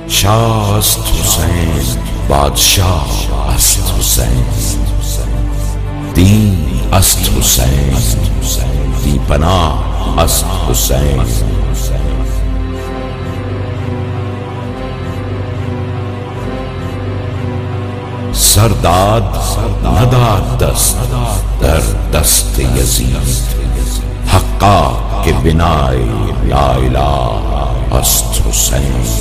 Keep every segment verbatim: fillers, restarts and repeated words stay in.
شاہ است حسین بادشاہ است حسین، دین است حسین بی پناہ است حسین۔ سرداد نداد دست در دست یزید، حقا کے بنائے لا الہ است حسین۔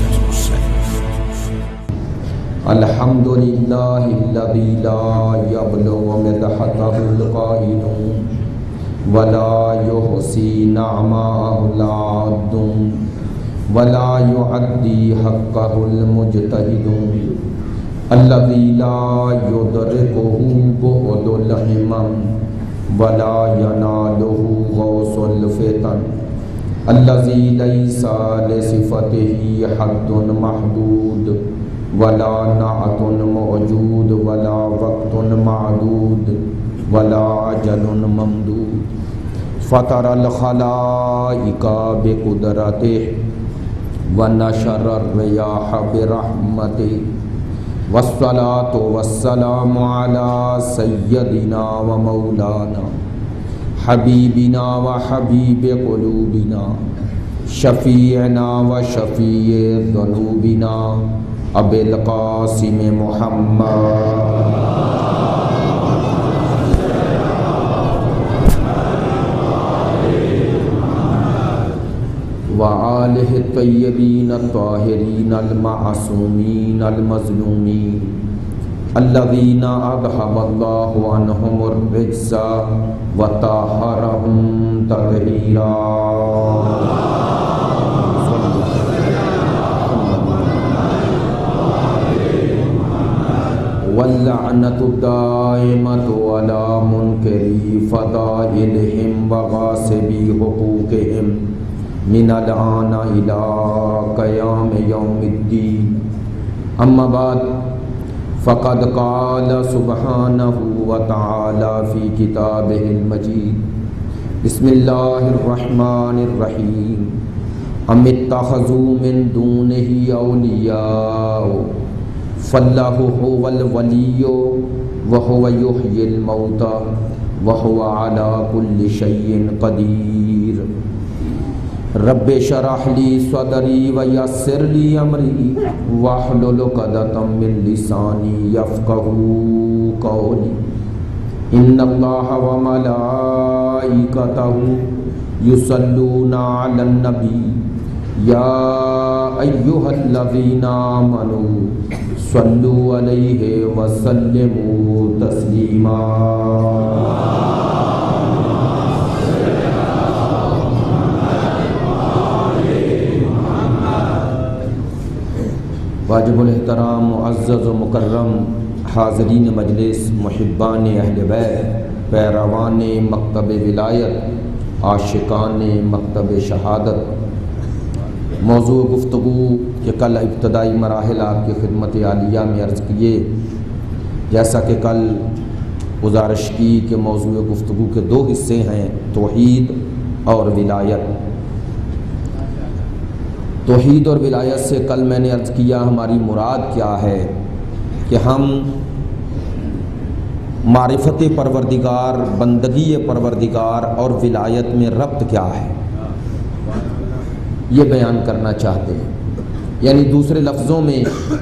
الحمد للہ الذی لا یبلغ مدحتہ القائلون ولا یحصی نعماہ العاد ولا یعدی حقہ المجتہدون، الذی لا یدرکہ بعد الہمم ولا ینالہ غوث الفتن، الذی لیس لصفتہ حد محدود ولا نعت موجود ولا وقت معدود ولا اجل ممدود، فطر الخلائق بقدرته ونشر الریاح برحمته، والصلاة والسلام على سیدنا ومولانا حبیبنا وحبیب قلوبنا شفیعنا وشفیع ذنوبنا ابی القاسم محمد وآلہ الطیبین الطاہرین المعصومین المظلومین الذین اذھب اللہ عنہم الرجس وطہرہم تطہیرا۔ واللعنۃ الدائمۃ علی منکری فضائلہم وغاصبی حقوقہم من الآن الی قیام یوم الدین، اما بعد فقد قال سبحانہ وتعالی فی کتابہ المجید، بسم اللہ الرحمن الرحیم، ام اتخذوا من دونہ اولیاء فاللہ هو الولی وهو یحیی الموتى وهو علی کل شیء قدیر۔ رب اشرح لی صدری ویسر لی امری واحلل عقدۃ من لسانی یفقہوا قولی، ان اللہ وملائکتہ یصلون علی النبی یا ایہا الذین آمنوا صلوا علیہ وسلموا تسلیما۔ واجب الاحترام معزز و مکرم حاضرین مجلس، محبان اہل بیت، پیروان مکتب ولایت، عاشقان مکتب شہادت، موضوع گفتگو کہ کل ابتدائی مراحل آپ کی خدمت عالیہ میں عرض کیے، جیسا کہ کل گزارش کی کہ موضوع گفتگو کے دو حصے ہیں، توحید اور ولایت۔ توحید اور ولایت سے کل میں نے عرض کیا ہماری مراد کیا ہے کہ ہم معرفت پروردگار، بندگی پروردگار اور ولایت میں ربط کیا ہے یہ بیان کرنا چاہتے ہیں، یعنی دوسرے لفظوں میں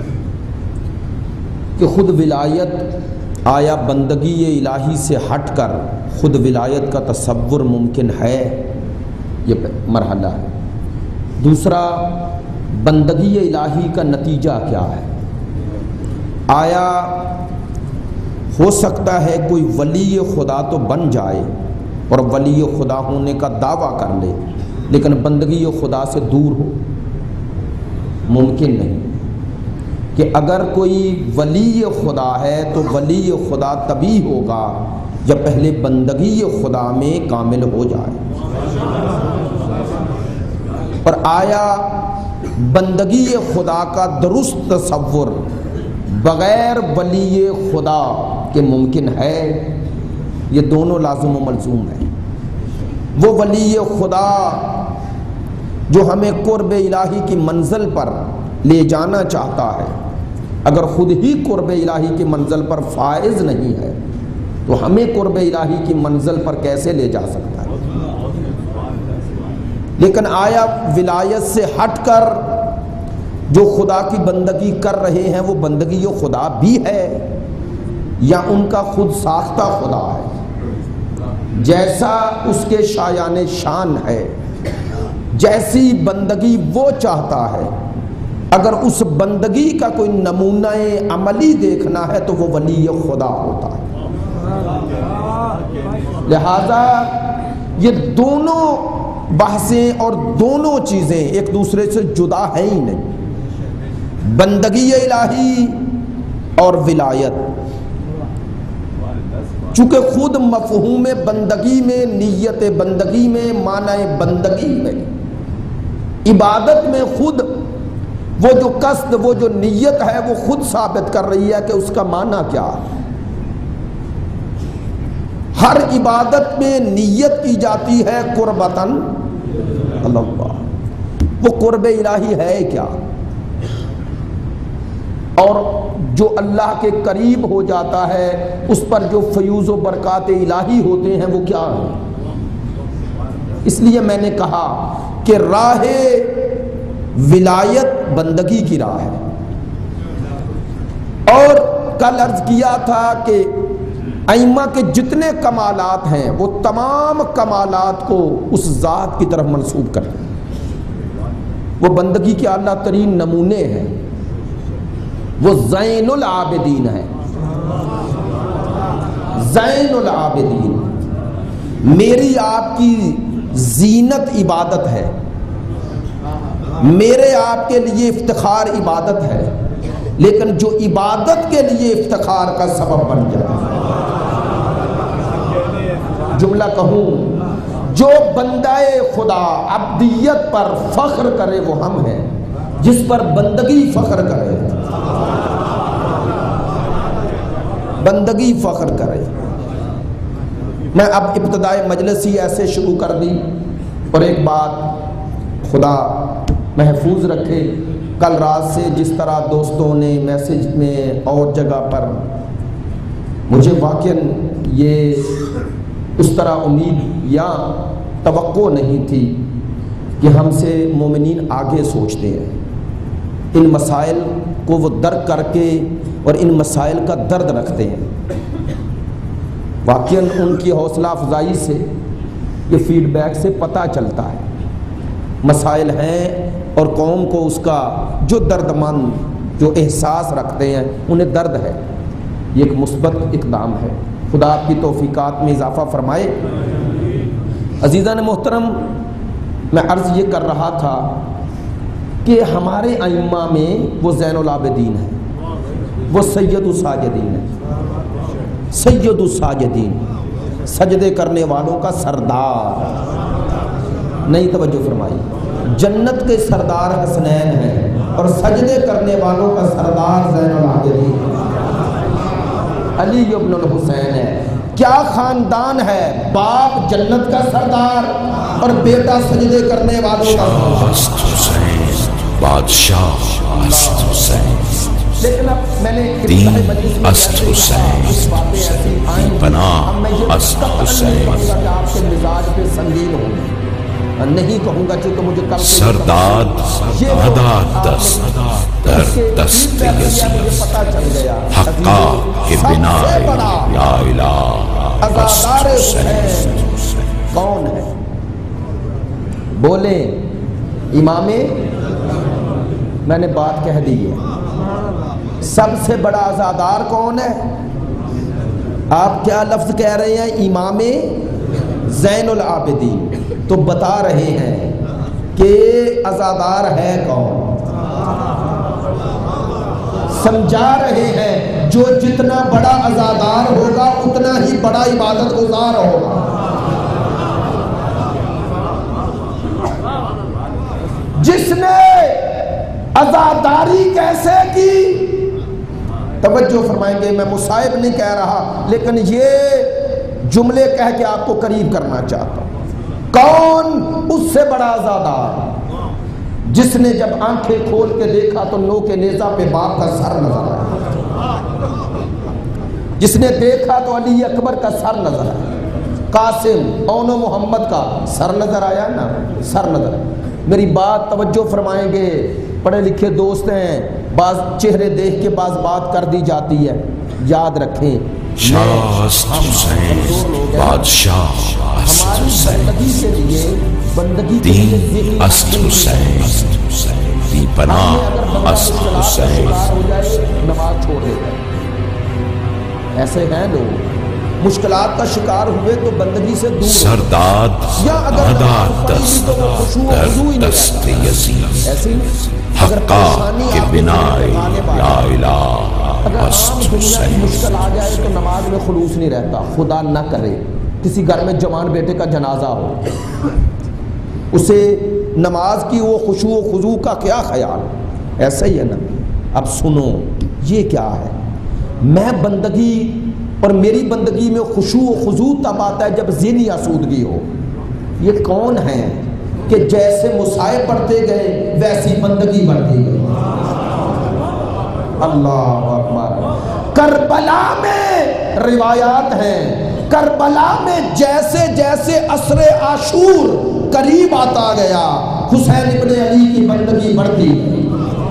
کہ خود ولایت آیا بندگی الہی سے ہٹ کر خود ولایت کا تصور ممکن ہے، یہ مرحلہ ہے۔ دوسرا، بندگی الہی کا نتیجہ کیا ہے، آیا ہو سکتا ہے کوئی ولی خدا تو بن جائے اور ولی خدا ہونے کا دعویٰ کر لے لیکن بندگی خدا سے دور ہو؟ ممکن نہیں کہ اگر کوئی ولی خدا ہے تو ولی خدا تبھی ہوگا جب پہلے بندگی خدا میں کامل ہو جائے۔ اور آیا بندگی خدا کا درست تصور بغیر ولی خدا کے ممکن ہے؟ یہ دونوں لازم و ملزوم ہیں۔ وہ ولی خدا جو ہمیں قرب الہی کی منزل پر لے جانا چاہتا ہے، اگر خود ہی قرب الہی کی منزل پر فائز نہیں ہے تو ہمیں قرب الہی کی منزل پر کیسے لے جا سکتا ہے؟ لیکن آیا ولایت سے ہٹ کر جو خدا کی بندگی کر رہے ہیں وہ بندگی جو خدا بھی ہے یا ان کا خود ساختہ خدا ہے؟ جیسا اس کے شایان شان ہے، جیسی بندگی وہ چاہتا ہے، اگر اس بندگی کا کوئی نمونہ عملی دیکھنا ہے تو وہ ولی خدا ہوتا ہے۔ لہذا یہ دونوں بحثیں اور دونوں چیزیں ایک دوسرے سے جدا ہیں ہی نہیں، بندگی الہی اور ولایت۔ چونکہ خود مفہوم بندگی میں، نیت بندگی میں، معنی بندگی میں، عبادت میں خود وہ جو قصد، وہ جو نیت ہے وہ خود ثابت کر رہی ہے کہ اس کا معنی کیا ہے۔ ہر عبادت میں نیت کی جاتی ہے قربتاً اللہ، وہ قرب الہی ہے کیا؟ اور جو اللہ کے قریب ہو جاتا ہے اس پر جو فیوز و برکات الہی ہوتے ہیں وہ کیا ہیں؟ اس لیے میں نے کہا کہ راہ ولایت بندگی کی راہ ہے، اور کل عرض کیا تھا کہ ائمہ کے جتنے کمالات ہیں وہ تمام کمالات کو اس ذات کی طرف منسوب کرتے ہیں، وہ بندگی کے اعلیٰ ترین نمونے ہیں، وہ زین العابدین ہے، زین العابدین۔ میری آپ کی زینت عبادت ہے، میرے آپ کے لیے افتخار عبادت ہے، لیکن جو عبادت کے لیے افتخار کا سبب بن جائے، جملہ کہوں، جو بندہ خدا عبدیت پر فخر کرے وہ ہم ہیں، جس پر بندگی فخر کرے، بندگی فخر کرے۔ میں اب ابتدائے مجلس ہی ایسے شروع کر دی، اور ایک بات خدا محفوظ رکھے، کل رات سے جس طرح دوستوں نے میسج میں اور جگہ پر، مجھے واقعاً یہ اس طرح امید یا توقع نہیں تھی کہ ہم سے مومنین آگے سوچتے ہیں، ان مسائل کو وہ درک کر کے اور ان مسائل کا درد رکھتے ہیں۔ واقعاً ان کی حوصلہ افزائی سے، یہ فیڈ بیک سے پتہ چلتا ہے مسائل ہیں، اور قوم کو اس کا جو درد مند جو احساس رکھتے ہیں انہیں درد ہے، یہ ایک مثبت اقدام ہے۔ خدا آپ کی توفیقات میں اضافہ فرمائے۔ عزیزان محترم، میں عرض یہ کر رہا تھا کہ ہمارے ائمہ میں وہ زین العابدین ہیں، وہ سید الساجدین ہیں، سید الساجدین، سجدے کرنے والوں کا سردار، نہیں توجہ فرمائی، جنت کے سردار حسنین ہیں اور سجدے کرنے والوں کا سردار زین العابدین علی ابن الحسین ہے۔ کیا خاندان ہے، باپ جنت کا سردار اور بیٹا سجدے کرنے والوں کا حسین، بادشاہ است حسین، لیکن اب میں نے دین است حسین، پناہ است حسین، آپ کے مزاج پہ سنگین ہوں نہیں کہوں گا، چونکہ مجھے کل سرداد ادا دست در دست یزید، حقا کے بنا یا الہ است حسین۔ کون ہے؟ بولے امام، میں نے بات کہہ دی ہے، سب سے بڑا عزادار کون ہے؟ آپ کیا لفظ کہہ رہے ہیں؟ امام زین العابدین، تو بتا رہے ہیں کہ عزادار ہے کون، سمجھا رہے ہیں جو جتنا بڑا عزادار ہوگا اتنا ہی بڑا عبادت گزار ہوگا۔ جس نے عزاداری کیسے کی، توجہ فرمائیں گے، میں مصائب نہیں کہہ رہا لیکن یہ جملے کہہ کے آپ کو قریب کرنا چاہتا ہوں۔ کون اس سے بڑا عزادار؟ جس نے جب آنکھیں کھول کے دیکھا تو نو کے نیزہ پہ باپ کا سر نظر آیا، جس نے دیکھا تو علی اکبر کا سر نظر آیا، قاسم اون و محمد کا سر نظر آیا نا، سر نظر آیا۔ میری بات توجہ فرمائیں گے، پڑھے لکھے دوست ہیں، بعض چہرے دیکھ کے بعض بات کر دی جاتی ہے، یاد رکھیں شاہ است حسین بادشاہ است ہماری حسین بندگی کے لیے بندگی کے لیے دین ذہنی است حسین دی پناہ است حسین۔ ہو جائے نماز چھوڑ دیتا ہے۔ ایسے ہیں لوگ مشکلات کا شکار ہوئے تو بندگی سے دور سرداد یا اگر عداد دست در دست یزید ایسے حقا کے بنا لا الہ است حسین۔ مشکل آ جائے تو نماز میں خلوص نہیں رہتا، خدا نہ کرے کسی گھر میں جوان بیٹے کا جنازہ ہو، اسے نماز کی وہ خشوع و خضوع کا کیا خیال؟ ایسا ہی ہے نا۔ اب سنو یہ کیا ہے، میں بندگی اور میری بندگی میں خشوع و خضوع تب آتا ہے جب ذہنی آسودگی ہو۔ یہ کون ہیں کہ جیسے مسائب بڑھتے گئے ویسی بندگی بڑھتی گئی؟ اللہ اکبر۔ کربلا میں روایات ہیں، کربلا میں جیسے جیسے عصر عاشور قریب آتا گیا حسین ابن علی کی بندگی بڑھتی گئی،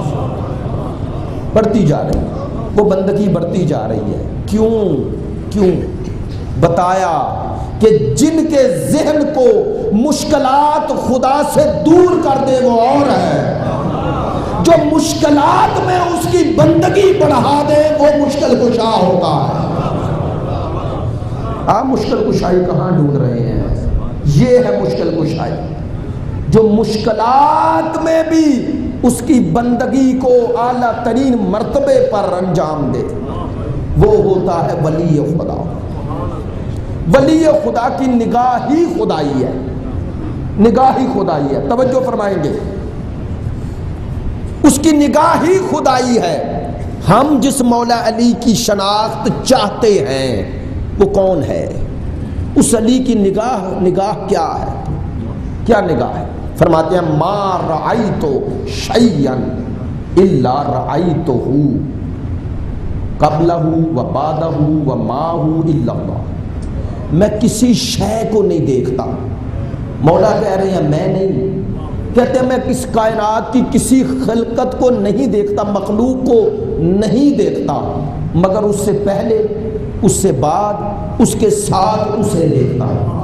بڑھتی جا رہی ہے، وہ بندگی بڑھتی جا رہی ہے۔ کیوں کیوں بتایا کہ جن کے ذہن کو مشکلات خدا سے دور کر دے وہ اور ہے، جو مشکلات میں اس کی بندگی بڑھا دے وہ مشکل کشا ہوتا ہے۔ آپ مشکل کشائی کہاں ڈھونڈ رہے ہیں؟ یہ ہے مشکل کشائی، جو مشکلات میں بھی اس کی بندگی کو اعلیٰ ترین مرتبے پر انجام دے، وہ ہوتا ہے ولی خدا۔ ولی خدا کی نگاہ ہی خدائی ہے، نگاہ ہی خدائی ہے، توجہ فرمائیں گے، اس کی نگاہ ہی خدائی ہے۔ ہم جس مولا علی کی شناخت چاہتے ہیں وہ کون ہے؟ اس علی کی نگاہ نگاہ کیا ہے؟ کیا نگاہ ہے؟ فرماتے ہیں ما رأیت شیئا الا رأیتہ قبلہ و بعدہ و ماہ الا اللہ۔ میں کسی شے کو نہیں دیکھتا، مولا کہہ رہے ہیں میں نہیں، کہتے ہیں میں کس کائنات کی کسی خلقت کو نہیں دیکھتا، مخلوق کو نہیں دیکھتا، مگر اس سے پہلے، اس سے بعد، اس کے ساتھ اسے دیکھتا ہوں۔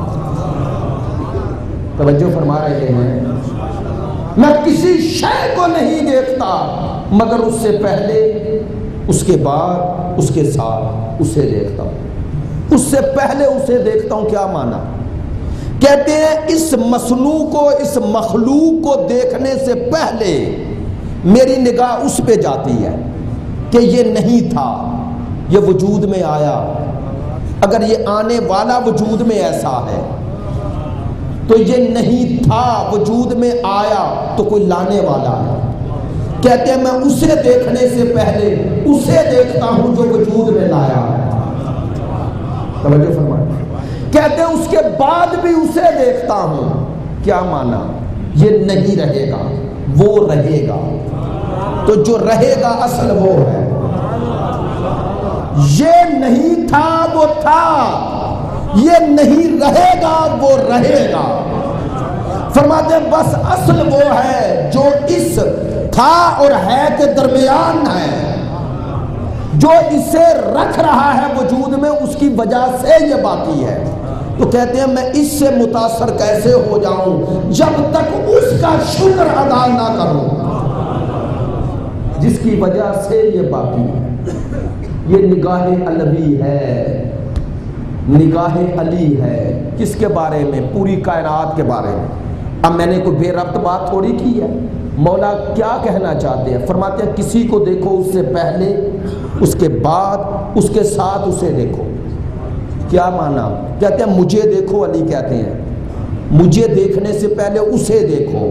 توجہ فرما رہے ہیں، میں کسی شے کو نہیں دیکھتا مگر اس سے پہلے، اس کے بعد، اس کے ساتھ اسے دیکھتا ہوں۔ اس سے پہلے اسے دیکھتا ہوں کیا معنی؟ کہتے ہیں اس مصنوع کو، اس مخلوق کو دیکھنے سے پہلے میری نگاہ اس پہ جاتی ہے کہ یہ نہیں تھا، یہ وجود میں آیا۔ اگر یہ آنے والا وجود میں ایسا ہے تو یہ نہیں تھا، وجود میں آیا تو کوئی لانے والا ہے۔ کہتے ہیں میں اسے دیکھنے سے پہلے اسے دیکھتا ہوں جو وجود میں لایا ہے۔ توجہ فرمائیں۔ کہتے ہیں اس کے بعد بھی اسے دیکھتا ہوں، کیا معنی؟ یہ نہیں رہے گا، وہ رہے گا۔ تو جو رہے گا اصل وہ ہے، یہ نہیں تھا وہ تھا، یہ نہیں رہے گا وہ رہے گا۔ فرماتے ہیں بس اصل وہ ہے جو اس تھا اور ہے کے درمیان ہے، جو اسے رکھ رہا ہے وجود میں، اس کی وجہ سے یہ باقی ہے۔ تو کہتے ہیں میں اس سے متاثر کیسے ہو جاؤں جب تک اس کا شکر ادا نہ کروں جس کی وجہ سے یہ باقی ہے۔ یہ نگاہ علوی ہے، نگاہ علی ہے۔ کس کے بارے میں؟ پوری کائنات کے بارے میں۔ اب میں نے کوئی بے ربط بات تھوڑی کی ہے۔ مولا کیا کہنا چاہتے ہیں؟ فرماتے ہیں کسی کو دیکھو اس سے پہلے، اس کے بعد، اس کے ساتھ اسے دیکھو۔ کیا معنی؟ کہتے ہیں مجھے دیکھو، علی کہتے ہیں مجھے دیکھنے سے پہلے اسے دیکھو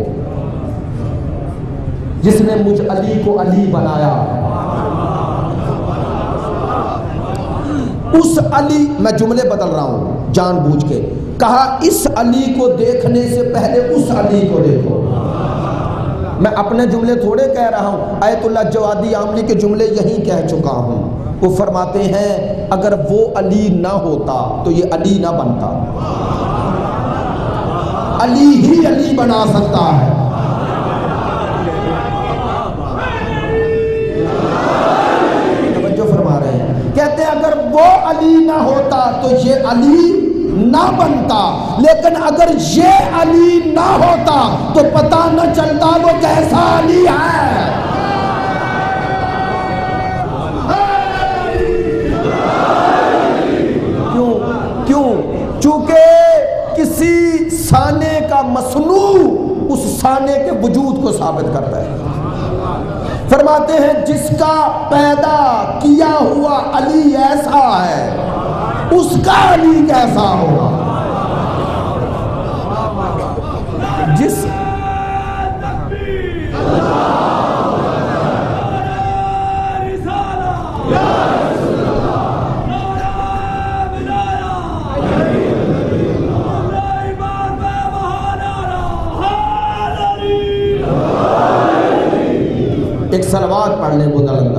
جس نے مجھ علی کو علی بنایا۔ اس علی، میں جملے بدل رہا ہوں جان بوجھ کے، کہا اس علی کو دیکھنے سے پہلے اس علی کو دیکھو۔ میں اپنے جملے تھوڑے کہہ رہا ہوں، آیت اللہ جوادی عاملی کے جملے یہیں کہہ چکا ہوں۔ وہ فرماتے ہیں اگر وہ علی نہ ہوتا تو یہ علی نہ بنتا، علی ہی علی بنا سکتا ہے۔ توجہ فرما رہے ہیں، کہتے ہیں اگر وہ علی نہ ہوتا تو یہ علی نہ بنتا، لیکن اگر یہ علی نہ ہوتا تو پتہ نہ چلتا وہ کیسا علی ہے۔ کیوں کیوں چونکہ کسی سانے کا مصنوع اس سانے کے وجود کو ثابت کرتا ہے۔ فرماتے ہیں جس کا پیدا کیا ہوا علی ایسا ہے اس کا علی کیسا ہوگا؟ جس ایک صلوات پڑھ لیں بلند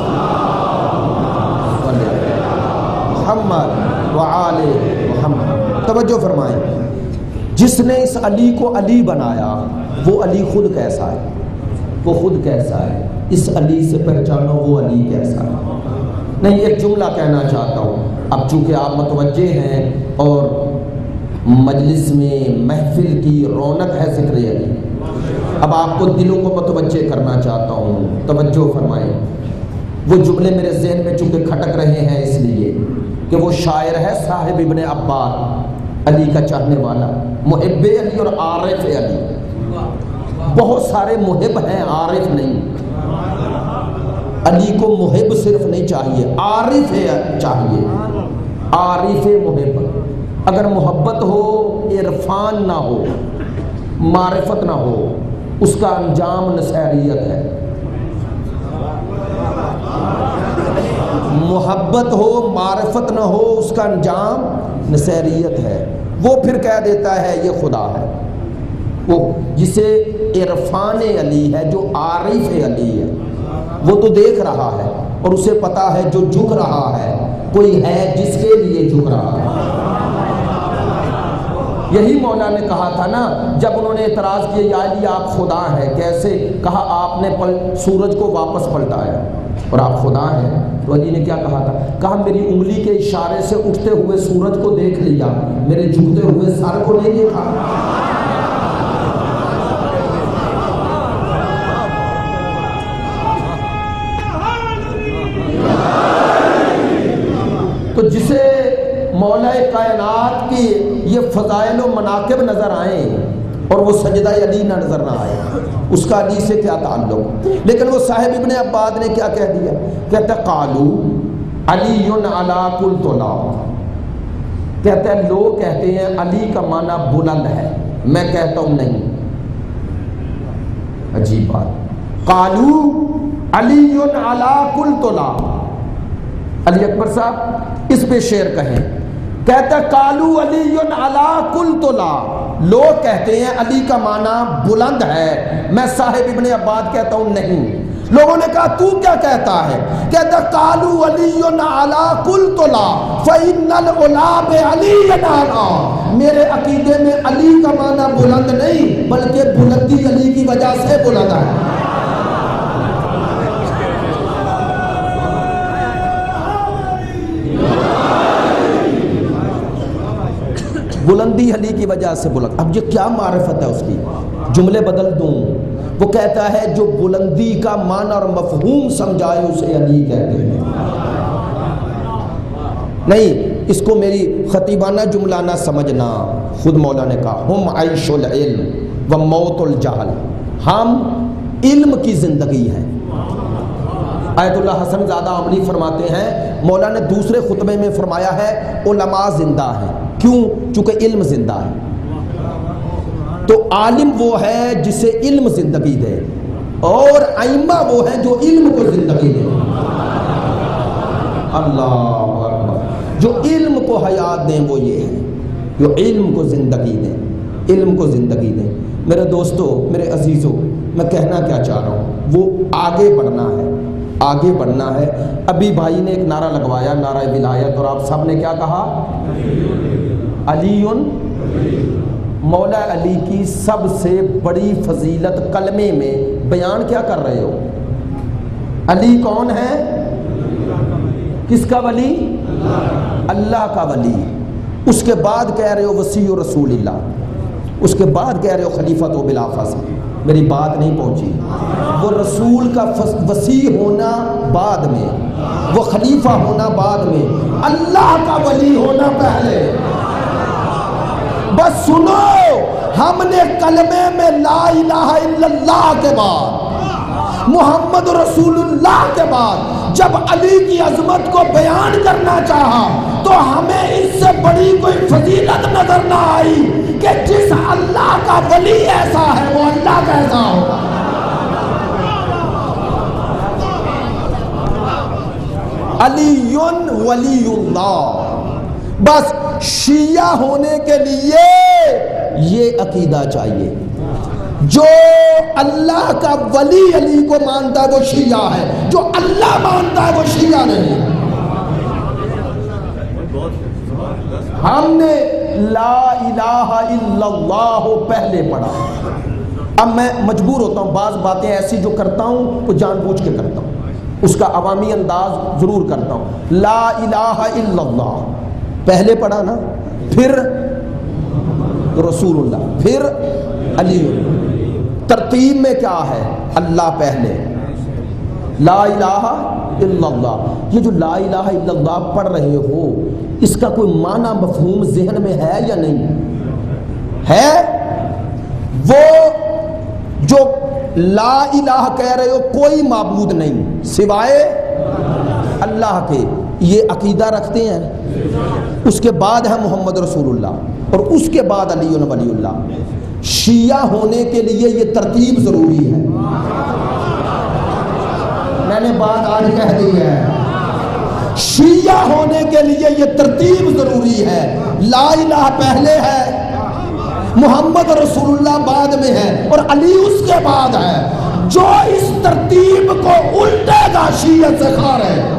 محمد وآل محمد۔ توجہ فرمائیں، جس نے اس علی کو علی بنایا وہ علی خود کیسا ہے؟ وہ خود کیسا ہے؟ اس علی سے پہچانو وہ علی کیسا ہے۔ نہیں، ایک جملہ کہنا چاہتا ہوں، اب چونکہ آپ متوجہ ہیں اور مجلس میں محفل کی رونق ہے ذکر علی، اب آپ کو دلوں کو متوجہ کرنا چاہتا ہوں، توجہ فرمائیں۔ وہ جملے میرے ذہن میں چونکہ کھٹک رہے ہیں اس لیے کہ وہ شاعر ہے صاحب ابن عباد، علی کا چاہنے والا، محب علی اور عارف علی۔ بہت سارے محب ہیں، عارف نہیں۔ علی کو محب صرف نہیں چاہیے، عارف چاہیے، عارف محب۔ اگر محبت ہو، عرفان نہ ہو، معرفت نہ ہو، اس کا انجام نصیریت ہے۔ محبت ہو، معرفت نہ ہو، اس کا انجام نصیریت ہے۔ وہ پھر کہہ دیتا ہے یہ خدا ہے۔ وہ جسے عرفان علی ہے، جو عارف علی ہے، وہ تو دیکھ رہا ہے اور اسے پتا ہے جو جھک رہا ہے کوئی ہے جس کے لیے جھک رہا ہے۔ یہی مولا نے کہا تھا نا، جب انہوں نے اعتراض کیا یا علی آپ خدا ہیں کیسے، کہا آپ نے پل سورج کو واپس پلٹایا اور آپ خدا ہیں۔ تو علی نے کیا کہا تھا؟ کہا میری انگلی کے اشارے سے اٹھتے ہوئے سورج کو دیکھ لیا، میرے جھکتے ہوئے سر کو نہیں دیکھا۔ تو جسے مولا کائنات کی یہ فضائل و مناقب نظر آئیں اور وہ سجدہ علی نہ نظر نہ آئے، اس کا علی سے کیا تعلق؟ لیکن وہ صاحب ابن عباد نے کیا کہہ دیا؟ کہتا ہے قالو علی علی کل طلا، کہتا ہے لوگ کہتے ہیں علی کا معنی بلند ہے، میں کہتا ہوں نہیں۔ عجیب بات، قالو علی علی کل طلا۔ علی اکبر صاحب اس پہ شعر کہیں، کہتا ہے قالو علی علی کل طلا، لوگ کہتے ہیں علی کا معنی بلند ہے، میں صاحب ابن عباد کہتا ہوں نہیں۔ لوگوں نے کہا تو کیا کہتا ہے؟ کہتا ہے قالو علی علی کل طلا فإن العلا بعلی نالا، میرے عقیدے میں علی کا معنی بلند نہیں بلکہ بلندی علی کی وجہ سے بلند ہے۔ بلندی علی کی وجہ سے بلند۔ اب یہ کیا معرفت ہے اس کی؟ جملے بدل دوں، وہ کہتا ہے جو بلندی کا معنی اور مفہوم سمجھائے اسے علی کہتے ہیں۔ نہیں، اس کو میری خطیبانہ جملہ نہ سمجھنا، خود مولا نے کہا ہم عیش العلم و موت الجہل، ہم علم کی زندگی ہیں۔ آیت اللہ حسن زادہ عملی فرماتے ہیں، مولا نے دوسرے خطبے میں فرمایا ہے علماء زندہ ہیں، کیوں؟ چونکہ علم زندہ ہے۔ تو عالم وہ ہے جسے علم زندگی دے، اور ائمہ وہ ہیں جو علم کو زندگی دے۔ اللہ اکبر، جو علم کو حیات دیں وہ یہ ہے، جو علم کو زندگی دیں، علم کو زندگی دیں۔ میرے دوستو، میرے عزیزو، میں کہنا کیا چاہ رہا ہوں، وہ آگے بڑھنا ہے، آگے بڑھنا ہے۔ ابھی بھائی نے ایک نعرہ لگوایا، نعرہ ولایت، اور آپ سب نے کیا کہا؟ علی مولا علی کی سب سے بڑی فضیلت کلمے میں بیان کیا کر رہے ہو؟ علی کون ہے؟ کس کا ولی؟ اللہ کا ولی۔ اس کے بعد کہہ رہے ہو وسیع رسول اللہ، اس کے بعد کہہ رہے ہو خلیفۃ و بلا فصل۔ میری بات نہیں پہنچی۔ وہ رسول کا وسیع ہونا بعد میں، وہ خلیفہ ہونا بعد میں، اللہ کا ولی ہونا پہلے۔ بس سنو، ہم نے کلمے میں لا الہ الا اللہ کے بعد، محمد رسول اللہ کے بعد جب علی کی عظمت کو بیان کرنا چاہا تو ہمیں اس سے بڑی کوئی فضیلت نظر نہ آئی کہ جس اللہ کا ولی ایسا ہے وہ اللہ کیسا ہوگا۔ علی ولی اللہ۔ بس شیعہ ہونے کے لیے یہ عقیدہ چاہیے، جو اللہ کا ولی علی کو مانتا ہے وہ شیعہ ہے، جو اللہ مانتا ہے وہ شیعہ نہیں۔ ہم نے لا الہ الا اللہ پہلے پڑھا۔ اب میں مجبور ہوتا ہوں، بعض باتیں ایسی جو کرتا ہوں وہ جان بوجھ کے کرتا ہوں، اس کا عوامی انداز ضرور کرتا ہوں۔ لا الہ الا اللہ پہلے پڑھا نا، پھر رسول اللہ، پھر علی۔ ترتیب میں کیا ہے؟ اللہ پہلے، لا الہ الا اللہ۔ یہ جو لا الہ الا اللہ پڑھ رہے ہو، اس کا کوئی معنی مفہوم ذہن میں ہے یا نہیں ہے؟ وہ جو لا الہ کہہ رہے ہو کوئی معبود نہیں سوائے اللہ کے، یہ عقیدہ رکھتے ہیں؟ اس کے بعد ہے محمد رسول اللہ، اور اس کے بعد علی ولی اللہ۔ شیعہ ہونے کے لیے یہ ترتیب ضروری ہے۔ میں نے بات آج کہہ دی ہے، شیعہ ہونے کے لیے یہ ترتیب ضروری ہے۔ لا الہ پہلے ہے، محمد رسول اللہ بعد میں ہے، اور علی اس کے بعد ہے۔ جو اس ترتیب کو الٹے گا شیعہ سے خار ہے۔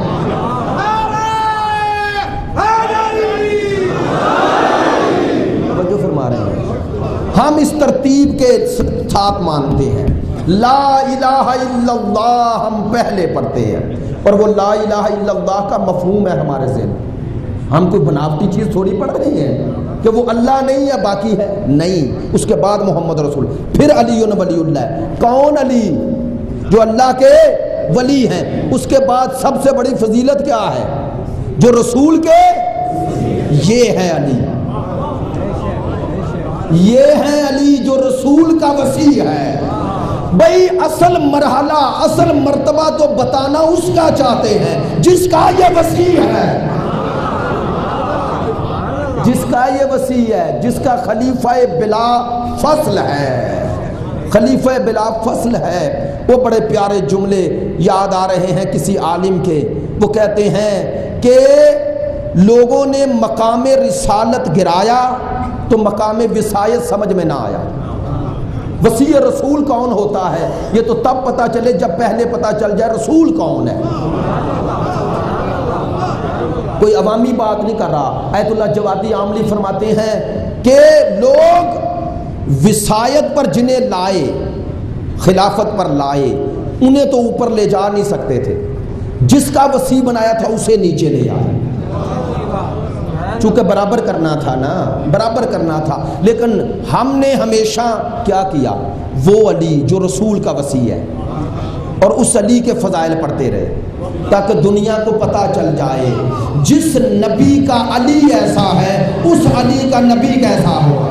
فرما رہے ہیں ہم اس ترتیب کے ساتھ مانتے ہیں۔ لا الہ الا اللہ ہم پہلے پڑھتے ہیں، اور وہ لا الہ الا اللہ کا مفہوم ہے ہمارے ذہن۔ ہم کوئی بناوٹی چیز تھوڑی پڑھ رہے ہیں کہ وہ اللہ نہیں ہے باقی ہے، نہیں۔ اس کے بعد محمد رسول، پھر علی ولی اللہ۔ کون علی؟ جو اللہ کے ولی ہیں۔ اس کے بعد سب سے بڑی فضیلت کیا ہے؟ جو رسول کے، یہ ہے علی، یہ ہے علی جو رسول کا وسیع ہے۔ بھئی اصل مرحلہ، اصل مرتبہ تو بتانا اس کا چاہتے ہیں جس کا یہ وسیع ہے، جس کا یہ وسیع ہے، جس کا خلیفہ بلا فصل ہے، خلیفہ بلا فصل ہے۔ وہ بڑے پیارے جملے یاد آ رہے ہیں کسی عالم کے، وہ کہتے ہیں کہ لوگوں نے مقام رسالت گرایا تو مقام وصایت سمجھ میں نہ آیا۔ وسیع رسول کون ہوتا ہے یہ تو تب پتہ چلے جب پہلے پتہ چل جائے رسول کون ہے۔ کوئی عوامی بات نہیں کر رہا۔ ایت اللہ جوادی عاملی فرماتے ہیں کہ لوگ وصایت پر جنہیں لائے، خلافت پر لائے، انہیں تو اوپر لے جا نہیں سکتے تھے، جس کا وسیع بنایا تھا اسے نیچے لے آئے، چونکہ برابر کرنا تھا نا، برابر کرنا تھا۔ لیکن ہم نے ہمیشہ کیا کیا؟ وہ علی جو رسول کا وسیع ہے، اور اس علی کے فضائل پڑھتے رہے تاکہ دنیا کو پتہ چل جائے جس نبی کا علی ایسا ہے اس علی کا نبی کیسا ہو،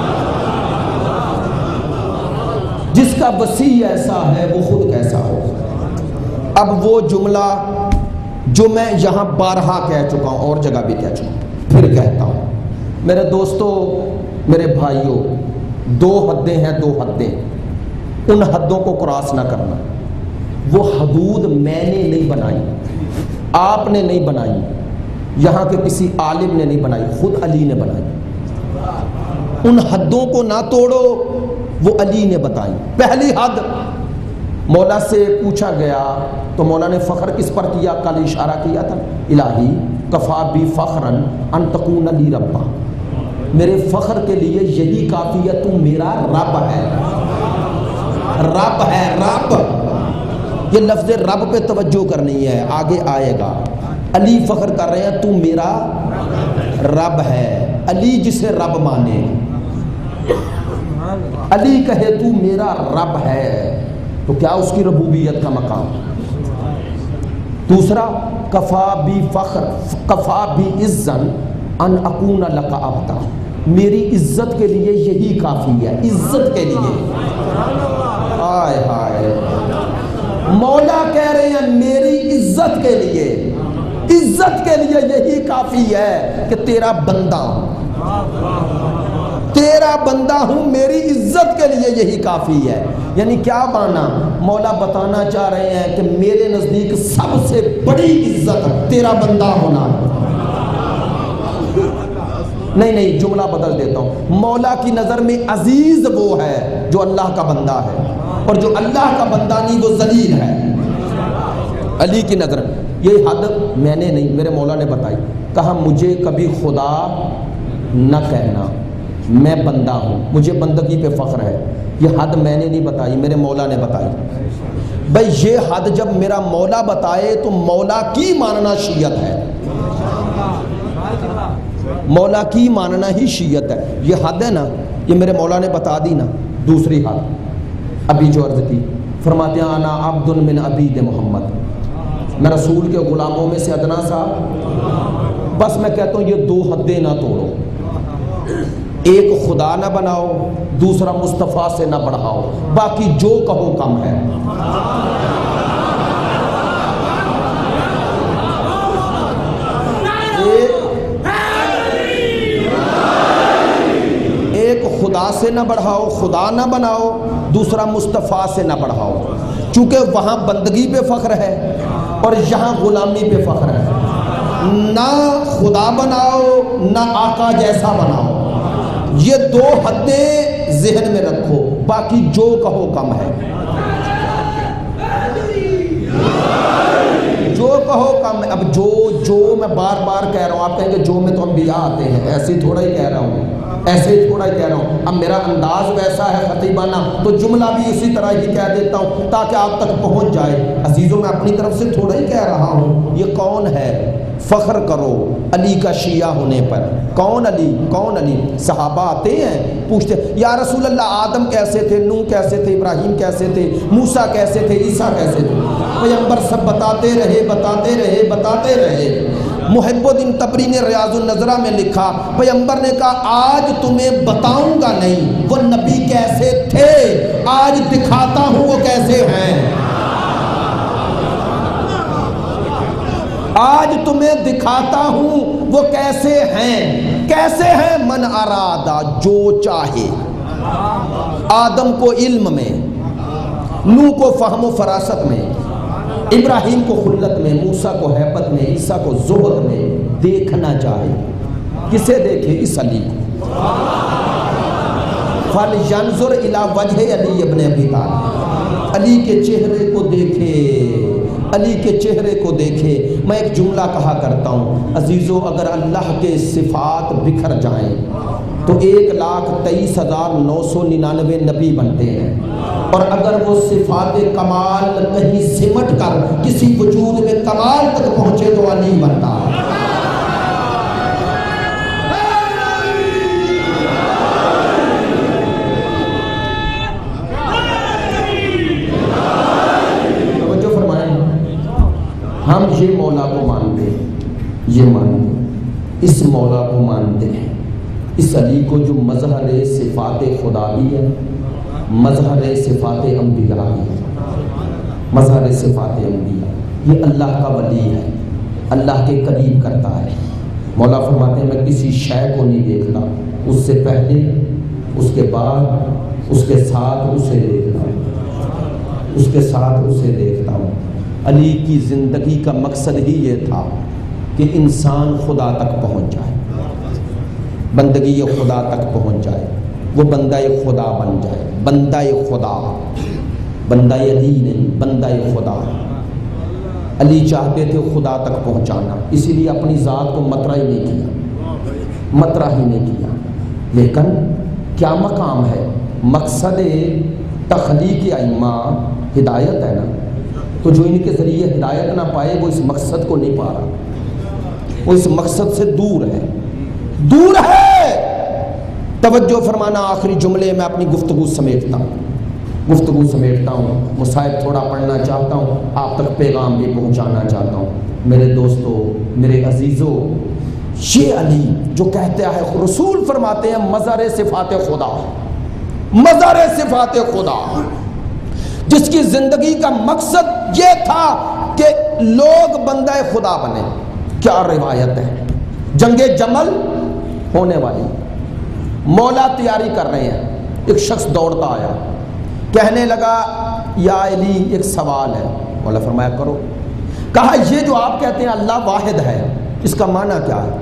جس کا وسیع ایسا ہے وہ خود کیسا ہو۔ اب وہ جملہ جو میں یہاں بارہا کہہ چکا ہوں، اور جگہ بھی کہہ چکا ہوں، پھر کہتا ہوں، میرے دوستو، میرے بھائیوں، دو حدیں ہیں، دو حدیں، ان حدوں کو کراس نہ کرنا۔ وہ حدود میں نے نہیں بنائی، آپ نے نہیں بنائی، یہاں کے کسی عالم نے نہیں بنائی، خود علی نے بنائی۔ ان حدوں کو نہ توڑو، وہ علی نے بتائی۔ پہلی حد مولا سے پوچھا گیا تو مولا نے فخر کس پر کیا؟ کل اشارہ کیا تھا، الہی کفا بی فخرا ان تکون لی ربا، میرے فخر کے لیے یہی کافی ہے تو میرا رب ہے۔ رب ہے، رب، یہ لفظ رب پہ توجہ کرنی ہے، آگے آئے گا۔ علی فخر کر رہے ہیں تو میرا رب ہے۔ علی جسے رب مانے، علی کہے تو میرا رب ہے، تو کیا اس کی ربوبیت کا مقام؟ دوسرا کفا بی فخر کفا بی عزن ان اکون لک عبدا، میری عزت کے لیے یہی کافی ہے، عزت کے لیے۔ ہائے ہائے، مولا کہہ رہے ہیں میری عزت کے لیے، عزت کے لیے یہی کافی ہے کہ تیرا بندہ ہوں، تیرا بندہ ہوں، میری عزت کے لیے یہی کافی ہے۔ یعنی کیا مانا؟ مولا بتانا چاہ رہے ہیں کہ میرے نزدیک سب سے بڑی عزت تیرا بندہ ہونا۔ نہیں نہیں، جملہ بدل دیتا ہوں، مولا کی نظر میں عزیز وہ ہے جو اللہ کا بندہ ہے، اور جو اللہ کا بندہ نہیں وہ ذلیل ہے۔ علی کی نظر یہ حد میں نے نہیں، میرے مولا نے بتائی، کہا مجھے کبھی خدا نہ کہنا، میں بندہ ہوں، مجھے بندگی پہ فخر ہے، یہ حد میں نے نہیں بتائی، میرے مولا نے بتائی۔ بھئی یہ حد جب میرا مولا بتائے تو مولا کی ماننا شیعت ہے، مولا کی ماننا ہی شیعت ہے، یہ حد ہے نا، یہ میرے مولا نے بتا دی نا۔ دوسری حد ابھی جو عرض کی، فرماتے ہیں انا عبد من عبید محمد، میں رسول کے غلاموں میں سے ادنا سا، بس میں کہتا ہوں یہ دو حدیں نہ توڑو، ایک خدا نہ بناؤ، دوسرا مصطفیٰ سے نہ بڑھاؤ، باقی جو کہو کم ہے۔ ایک خدا سے نہ بڑھاؤ، خدا نہ بناؤ، دوسرا مصطفیٰ سے نہ بڑھاؤ، چونکہ وہاں بندگی پہ فخر ہے اور یہاں غلامی پہ فخر ہے۔ نہ خدا بناؤ نہ آقا جیسا بناؤ، یہ دو حدیں ذہن میں رکھو، باقی جو کہو کم ہے، جو کہو کم ہے۔ اب جو جو میں بار بار کہہ رہا ہوں، آپ کہیں گے جو میں تو انبیاء آتے ہیں، ایسے ہی تھوڑا ہی کہہ رہا ہوں، ایسے ہی تھوڑا ہی کہہ رہا ہوں، اب میرا انداز ویسا ہے خطیبانہ تو جملہ بھی اسی طرح ہی کہہ دیتا ہوں تاکہ آپ تک پہنچ جائے۔ عزیزوں میں اپنی طرف سے تھوڑا ہی کہہ رہا ہوں، یہ کون ہے؟ فخر کرو علی کا شیعہ ہونے پر۔ کون علی؟ کون علی؟ صحابہ آتے ہیں پوچھتے یا رسول اللہ آدم کیسے تھے، نوح کیسے تھے، ابراہیم کیسے تھے، موسیٰ کیسے تھے، عیسیٰ کیسے تھے؟ پیغمبر سب بتاتے رہے بتاتے رہے بتاتے رہے۔ محب الدین تبری نے ریاض النظرہ میں لکھا، پیغمبر نے کہا آج تمہیں بتاؤں گا نہیں وہ نبی کیسے تھے، آج دکھاتا ہوں وہ کیسے ہیں، آج تمہیں دکھاتا ہوں وہ کیسے ہیں۔ کیسے ہیں؟ من ارادہ، جو چاہے۔ آدم کو علم میں، نوح کو فہم و فراست میں، ابراہیم کو خلت میں، موسیٰ کو ہیبت میں، عیسیٰ کو زہد میں، دیکھنا چاہے کسے دیکھے؟ اس علی کو۔ فَلْيَنْظُرْ إِلَىٰ وَجْهِ عَلِيِّ بْنِ أَبِي طَالِبٍ، علی کے چہرے کو دیکھے، علی کے چہرے کو دیکھے۔ میں ایک جملہ کہا کرتا ہوں عزیزو، اگر اللہ کے صفات بکھر جائیں تو ایک لاکھ تیئیس ہزار نو سو ننانوے نبی بنتے ہیں، اور اگر وہ صفات کمال کہیں سمٹ کر کسی وجود میں کمال تک پہنچے تو علی بنتا ہے۔ ہم یہ مولا کو مانتے ہیں، یہ مانتے، اس مولا کو مانتے ہیں، اس علی کو جو مظہر صفات خدا بھی ہے، مظہر صفات انبیاء بھی ہے، مظہر صفات انبیاء، یہ اللہ کا ولی ہے، اللہ کے قریب کرتا ہے۔ مولا فرماتے ہیں میں کسی شے کو نہیں دیکھتا، اس سے پہلے، اس کے بعد، اس کے ساتھ اسے دیکھتا ہوں، اس کے ساتھ اسے دیکھتا ہوں۔ علی کی زندگی کا مقصد ہی یہ تھا کہ انسان خدا تک پہنچ جائے، بندگی خدا تک پہنچ جائے، وہ بندہ خدا بن جائے، بندہ خدا۔ بندہ علی نہیں، بندہ خدا۔ علی چاہتے تھے خدا تک پہنچانا، اسی لیے اپنی ذات کو مطرح ہی نہیں کیا، مطرح ہی نہیں کیا۔ لیکن کیا مقام ہے؟ مقصد تخلیق ائمہ ہدایت ہے نا، تو جو ان کے ذریعے ہدایت نہ پائے وہ اس مقصد کو نہیں پا رہا، وہ اس مقصد سے دور ہے، دور ہے۔ توجہ فرمانا، آخری جملے میں اپنی گفتگو سمیٹتا ہوں گفتگو سمیٹتا ہوں مصائب تھوڑا پڑھنا چاہتا ہوں، آپ تک پیغام بھی پہنچانا چاہتا ہوں۔ میرے دوستو، میرے عزیزو، یہ علی جو کہتے ہیں، رسول فرماتے ہیں مظہر صفات خدا، مظہر صفات خدا، جس کی زندگی کا مقصد یہ تھا کہ لوگ بندہ خدا بنے۔ کیا روایت ہے، جنگ جمل ہونے والی، مولا تیاری کر رہے ہیں، ایک شخص دوڑتا آیا، کہنے لگا یا علی ایک سوال ہے۔ مولا فرمایا کرو۔ کہا یہ جو آپ کہتے ہیں اللہ واحد ہے، اس کا معنی کیا ہے؟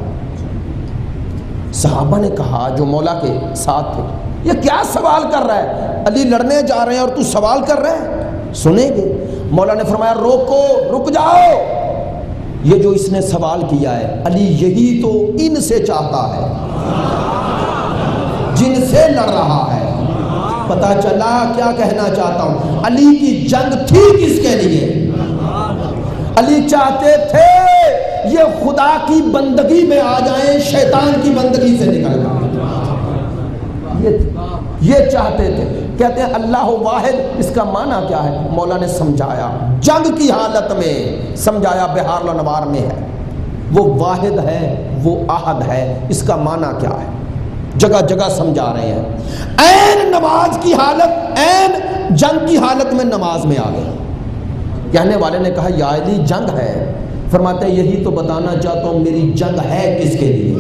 صحابہ نے کہا جو مولا کے ساتھ تھے، یہ کیا سوال کر رہا ہے؟ علی لڑنے جا رہے ہیں اور تو سوال کر رہے ہیں، سنیں گے؟ مولا نے فرمایا روکو، رک جاؤ، یہ جو اس نے سوال کیا ہے علی یہی تو ان سے چاہتا ہے جن سے لڑ رہا ہے۔ پتا چلا کیا کہنا چاہتا ہوں، علی کی جنگ تھی کس کے لیے؟ علی چاہتے تھے یہ خدا کی بندگی میں آ جائیں، شیطان کی بندگی سے نکل جائیں، یہ چاہتے تھے۔ کہتے ہیں اللہ واحد، اس کا معنی کیا ہے؟ مولا نے سمجھایا جنگ کی حالت میں، سمجھایا بہار الانوار میں ہے، وہ واحد ہے، وہ احد ہے، اس کا معنی کیا ہے؟ جگہ جگہ سمجھا رہے ہیں۔ عین نماز کی حالت، عین جنگ کی حالت میں نماز میں آ گئے۔ کہنے والے نے کہا یا علی جنگ ہے، فرماتے ہیں یہی تو بتانا چاہتا ہوں میری جنگ ہے کس کے لیے؟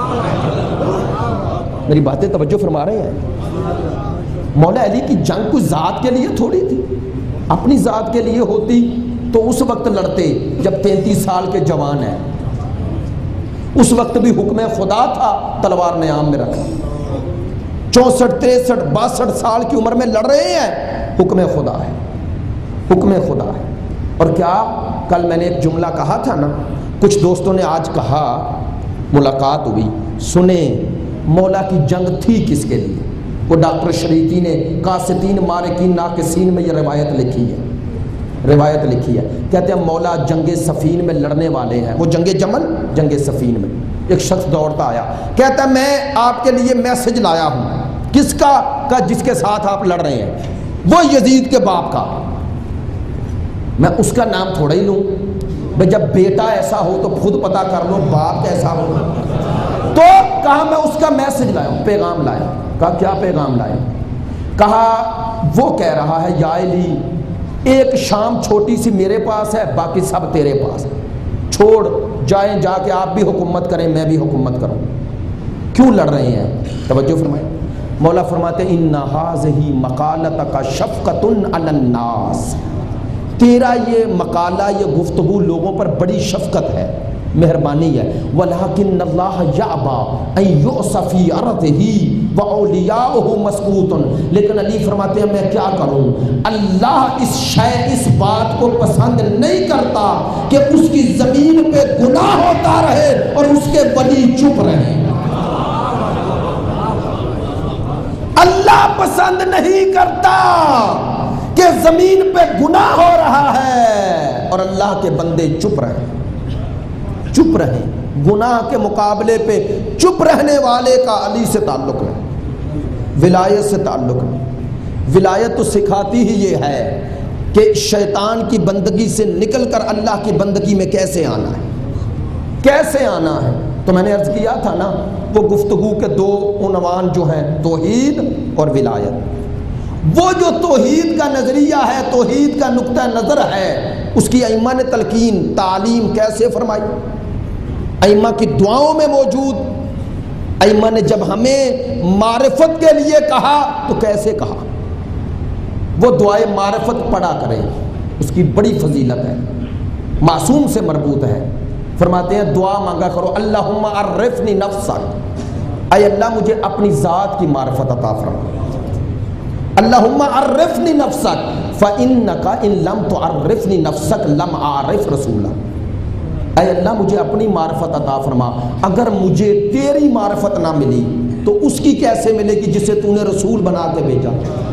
میری باتیں توجہ فرما رہے ہیں؟ مولا علی کی جنگ کوئی ذات کے لیے تھوڑی تھی، اپنی ذات کے لیے ہوتی تو اس وقت لڑتے جب تینتیس سال کے جوان ہیں، اس وقت بھی حکم خدا تھا، تلوار نے عام میں رکھا۔ چونسٹھ تریسٹھ باسٹھ سال کی عمر میں لڑ رہے ہیں، حکم خدا ہے، حکم خدا ہے۔ اور کیا کل میں نے ایک جملہ کہا تھا نا، کچھ دوستوں نے آج کہا، ملاقات ہوئی، سنیں مولا کی جنگ تھی کس کے لیے؟ وہ ڈاکٹر شریعتی نے قاصدین مارکین ناقصین میں یہ روایت لکھی ہے، روایت لکھی ہے۔ کہتے ہیں مولا جنگ صفین میں لڑنے والے ہیں، وہ جنگ جمل، جنگ صفین میں ایک شخص دوڑتا آیا، کہتا ہے میں آپ کے لیے میسج لایا ہوں۔ کس کا؟ کا جس کے ساتھ آپ لڑ رہے ہیں، وہ یزید کے باپ کا۔ میں اس کا نام تھوڑا ہی لوں بھئی، جب بیٹا ایسا ہو تو خود پتا کر لو باپ کیسا ہو۔ تو کہا میں اس کا میسج لایا ہوں، پیغام لایا۔ کہا کیا پیغام لائے؟ کہا وہ کہہ رہا ہے یا علی ایک شام چھوٹی سی میرے پاس ہے، باقی سب تیرے پاس، چھوڑ جائیں، جا کے آپ بھی حکومت کریں میں بھی حکومت کروں۔ کیوں لڑ رہے ہیں؟ توجہ فرمائیں۔ مولا فرماتے ہیں ان ھذہ مقالتک شفقۃ علی الناس، تیرا یہ مقالہ، یہ گفتگو لوگوں پر بڑی شفقت ہے، مہربانی ہے۔ وَلَٰكِنَّ اللَّهَ يَأْبَىٰ أَن يُعْصَ فِي أَرْضِهِ وَأَوْلِيَاؤُهُ مَسْقُوطٌ، لیکن علی فرماتے ہیں میں کیا کروں، اللہ اس شے اس بات کو پسند نہیں کرتا کہ اس کی زمین پہ گناہ ہوتا رہے اور اس کے ولی چپ رہے۔ اللہ پسند نہیں کرتا کہ زمین پہ گناہ ہو رہا ہے اور اللہ کے بندے چپ رہے، چپ رہے۔ گناہ کے مقابلے پہ چپ رہنے والے کا علی سے تعلق ہے، ولایت سے تعلق ہے۔ ولایت تو سکھاتی ہی یہ ہے کہ شیطان کی بندگی سے نکل کر اللہ کی بندگی میں کیسے آنا ہے، کیسے آنا ہے۔ تو میں نے عرض کیا تھا نا، وہ گفتگو کے دو عنوان جو ہیں، توحید اور ولایت۔ وہ جو توحید کا نظریہ ہے، توحید کا نقطہ نظر ہے، اس کی ائمہ نے تلقین تعلیم کیسے فرمائی، ائمہ کی دعاؤں میں موجود۔ ائمہ نے جب ہمیں معرفت کے لیے کہا تو کیسے کہا، وہ دعائے معرفت پڑھا کریں، اس کی بڑی فضیلت ہے، معصوم سے مربوط ہے۔ فرماتے ہیں دعا مانگا کرو، اللہم عرفنی نفسک، اے اللہ مجھے اپنی ذات کی معرفت عطا فرما، اللہم عرفنی نفسک فَإِنَّكَ إِن لَمْ تُعَرِّفْنِ نَفْسَكَ لَمْ أَعْرِفْ رَسُولَكَ، اے اللہ مجھے اپنی معرفت عطا فرما، اگر مجھے تیری معرفت نہ ملی تو اس کی کیسے ملے گی جسے تو نے رسول بنا کے بھیجا۔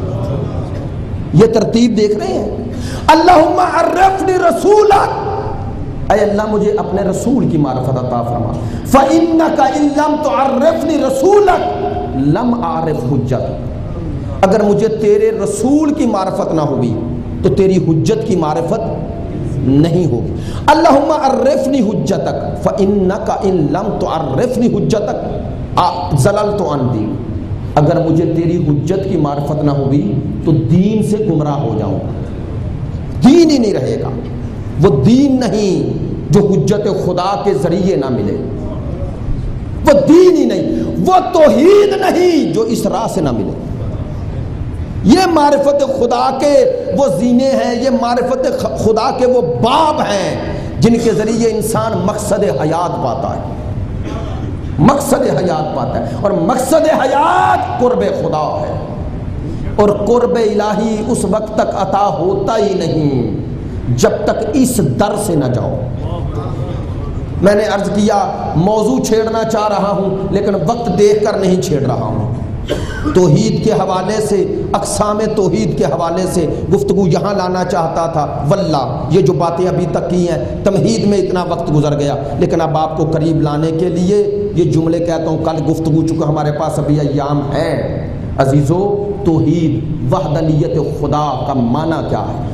یہ ترتیب دیکھ رہے ہیں، اللہم عرفنی رسولک، اے اللہ مجھے اپنے رسول کی معرفت عطا فرما، فَإِنَّكَ إِن لَمْ تُعَرِّفْنِ رَسُولَكَ لَمْ أَعْرِفْ حُجَّتَكَ، اگر مجھے تیرے رسول کی معرفت نہ ہوئی تو تیری حجت کی معرفت نہیں ہوگی۔ اللہم عرفنی حجتک فإنک ان لم تعرفنی حجتک زللت عن دین، اگر مجھے تیری حجت کی معرفت نہ ہوئی تو دین سے گمراہ ہو جاؤں گا، دین ہی نہیں رہے گا، وہ دین نہیں جو حجت خدا کے ذریعے نہ ملے، وہ دین ہی نہیں، وہ توحید نہیں جو اس راہ سے نہ ملے۔ یہ معرفت خدا کے وہ زینے ہیں، یہ معرفت خدا کے وہ باب ہیں جن کے ذریعے انسان مقصد حیات پاتا ہے، مقصد حیات پاتا ہے، اور مقصد حیات قرب خدا ہے، اور قرب الہی اس وقت تک عطا ہوتا ہی نہیں جب تک اس در سے نہ جاؤ۔ میں نے عرض کیا موضوع چھیڑنا چاہ رہا ہوں لیکن وقت دیکھ کر نہیں چھیڑ رہا ہوں، توحید کے حوالے سے، اقسام توحید کے حوالے سے گفتگو یہاں لانا چاہتا تھا، واللہ یہ جو باتیں ابھی تک کی ہیں تمہید میں اتنا وقت گزر گیا، لیکن اب آپ کو قریب لانے کے لیے یہ جملے کہتا ہوں، کل گفتگو چونکہ ہمارے پاس ابھی ایام ہیں۔ عزیزو، توحید وحدانیت خدا کا معنی کیا ہے؟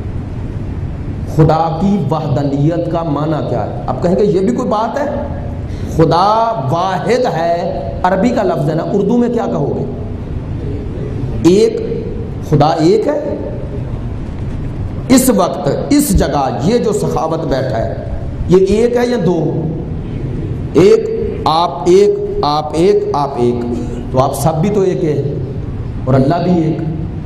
خدا کی وحدانیت کا معنی کیا ہے؟ آپ کہیں گے یہ بھی کوئی بات ہے؟ خدا واحد ہے، عربی کا لفظ ہے نا، اردو میں کیا کہو گے؟ ایک، خدا ایک ہے۔ اس وقت اس جگہ یہ جو سخاوت بیٹھا ہے یہ ایک ہے یا دو؟ ایک، آپ ایک، آپ ایک، آپ ایک، تو آپ سب بھی تو ایک ہے اور اللہ بھی ایک۔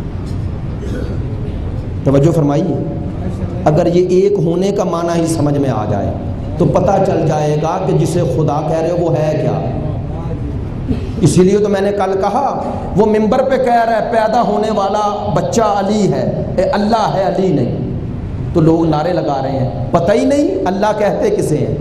توجہ فرمائیے، اگر یہ ایک ہونے کا معنی ہی سمجھ میں آ جائے تو پتہ چل جائے گا کہ جسے خدا کہہ رہے ہو وہ ہے کیا۔ اسی لیے تو میں نے کل کہا وہ ممبر پہ کہہ رہا ہے پیدا ہونے والا بچہ علی ہے، اے اللہ ہے علی نہیں، تو لوگ نعرے لگا رہے ہیں، پتہ ہی نہیں اللہ کہتے کسے ہیں۔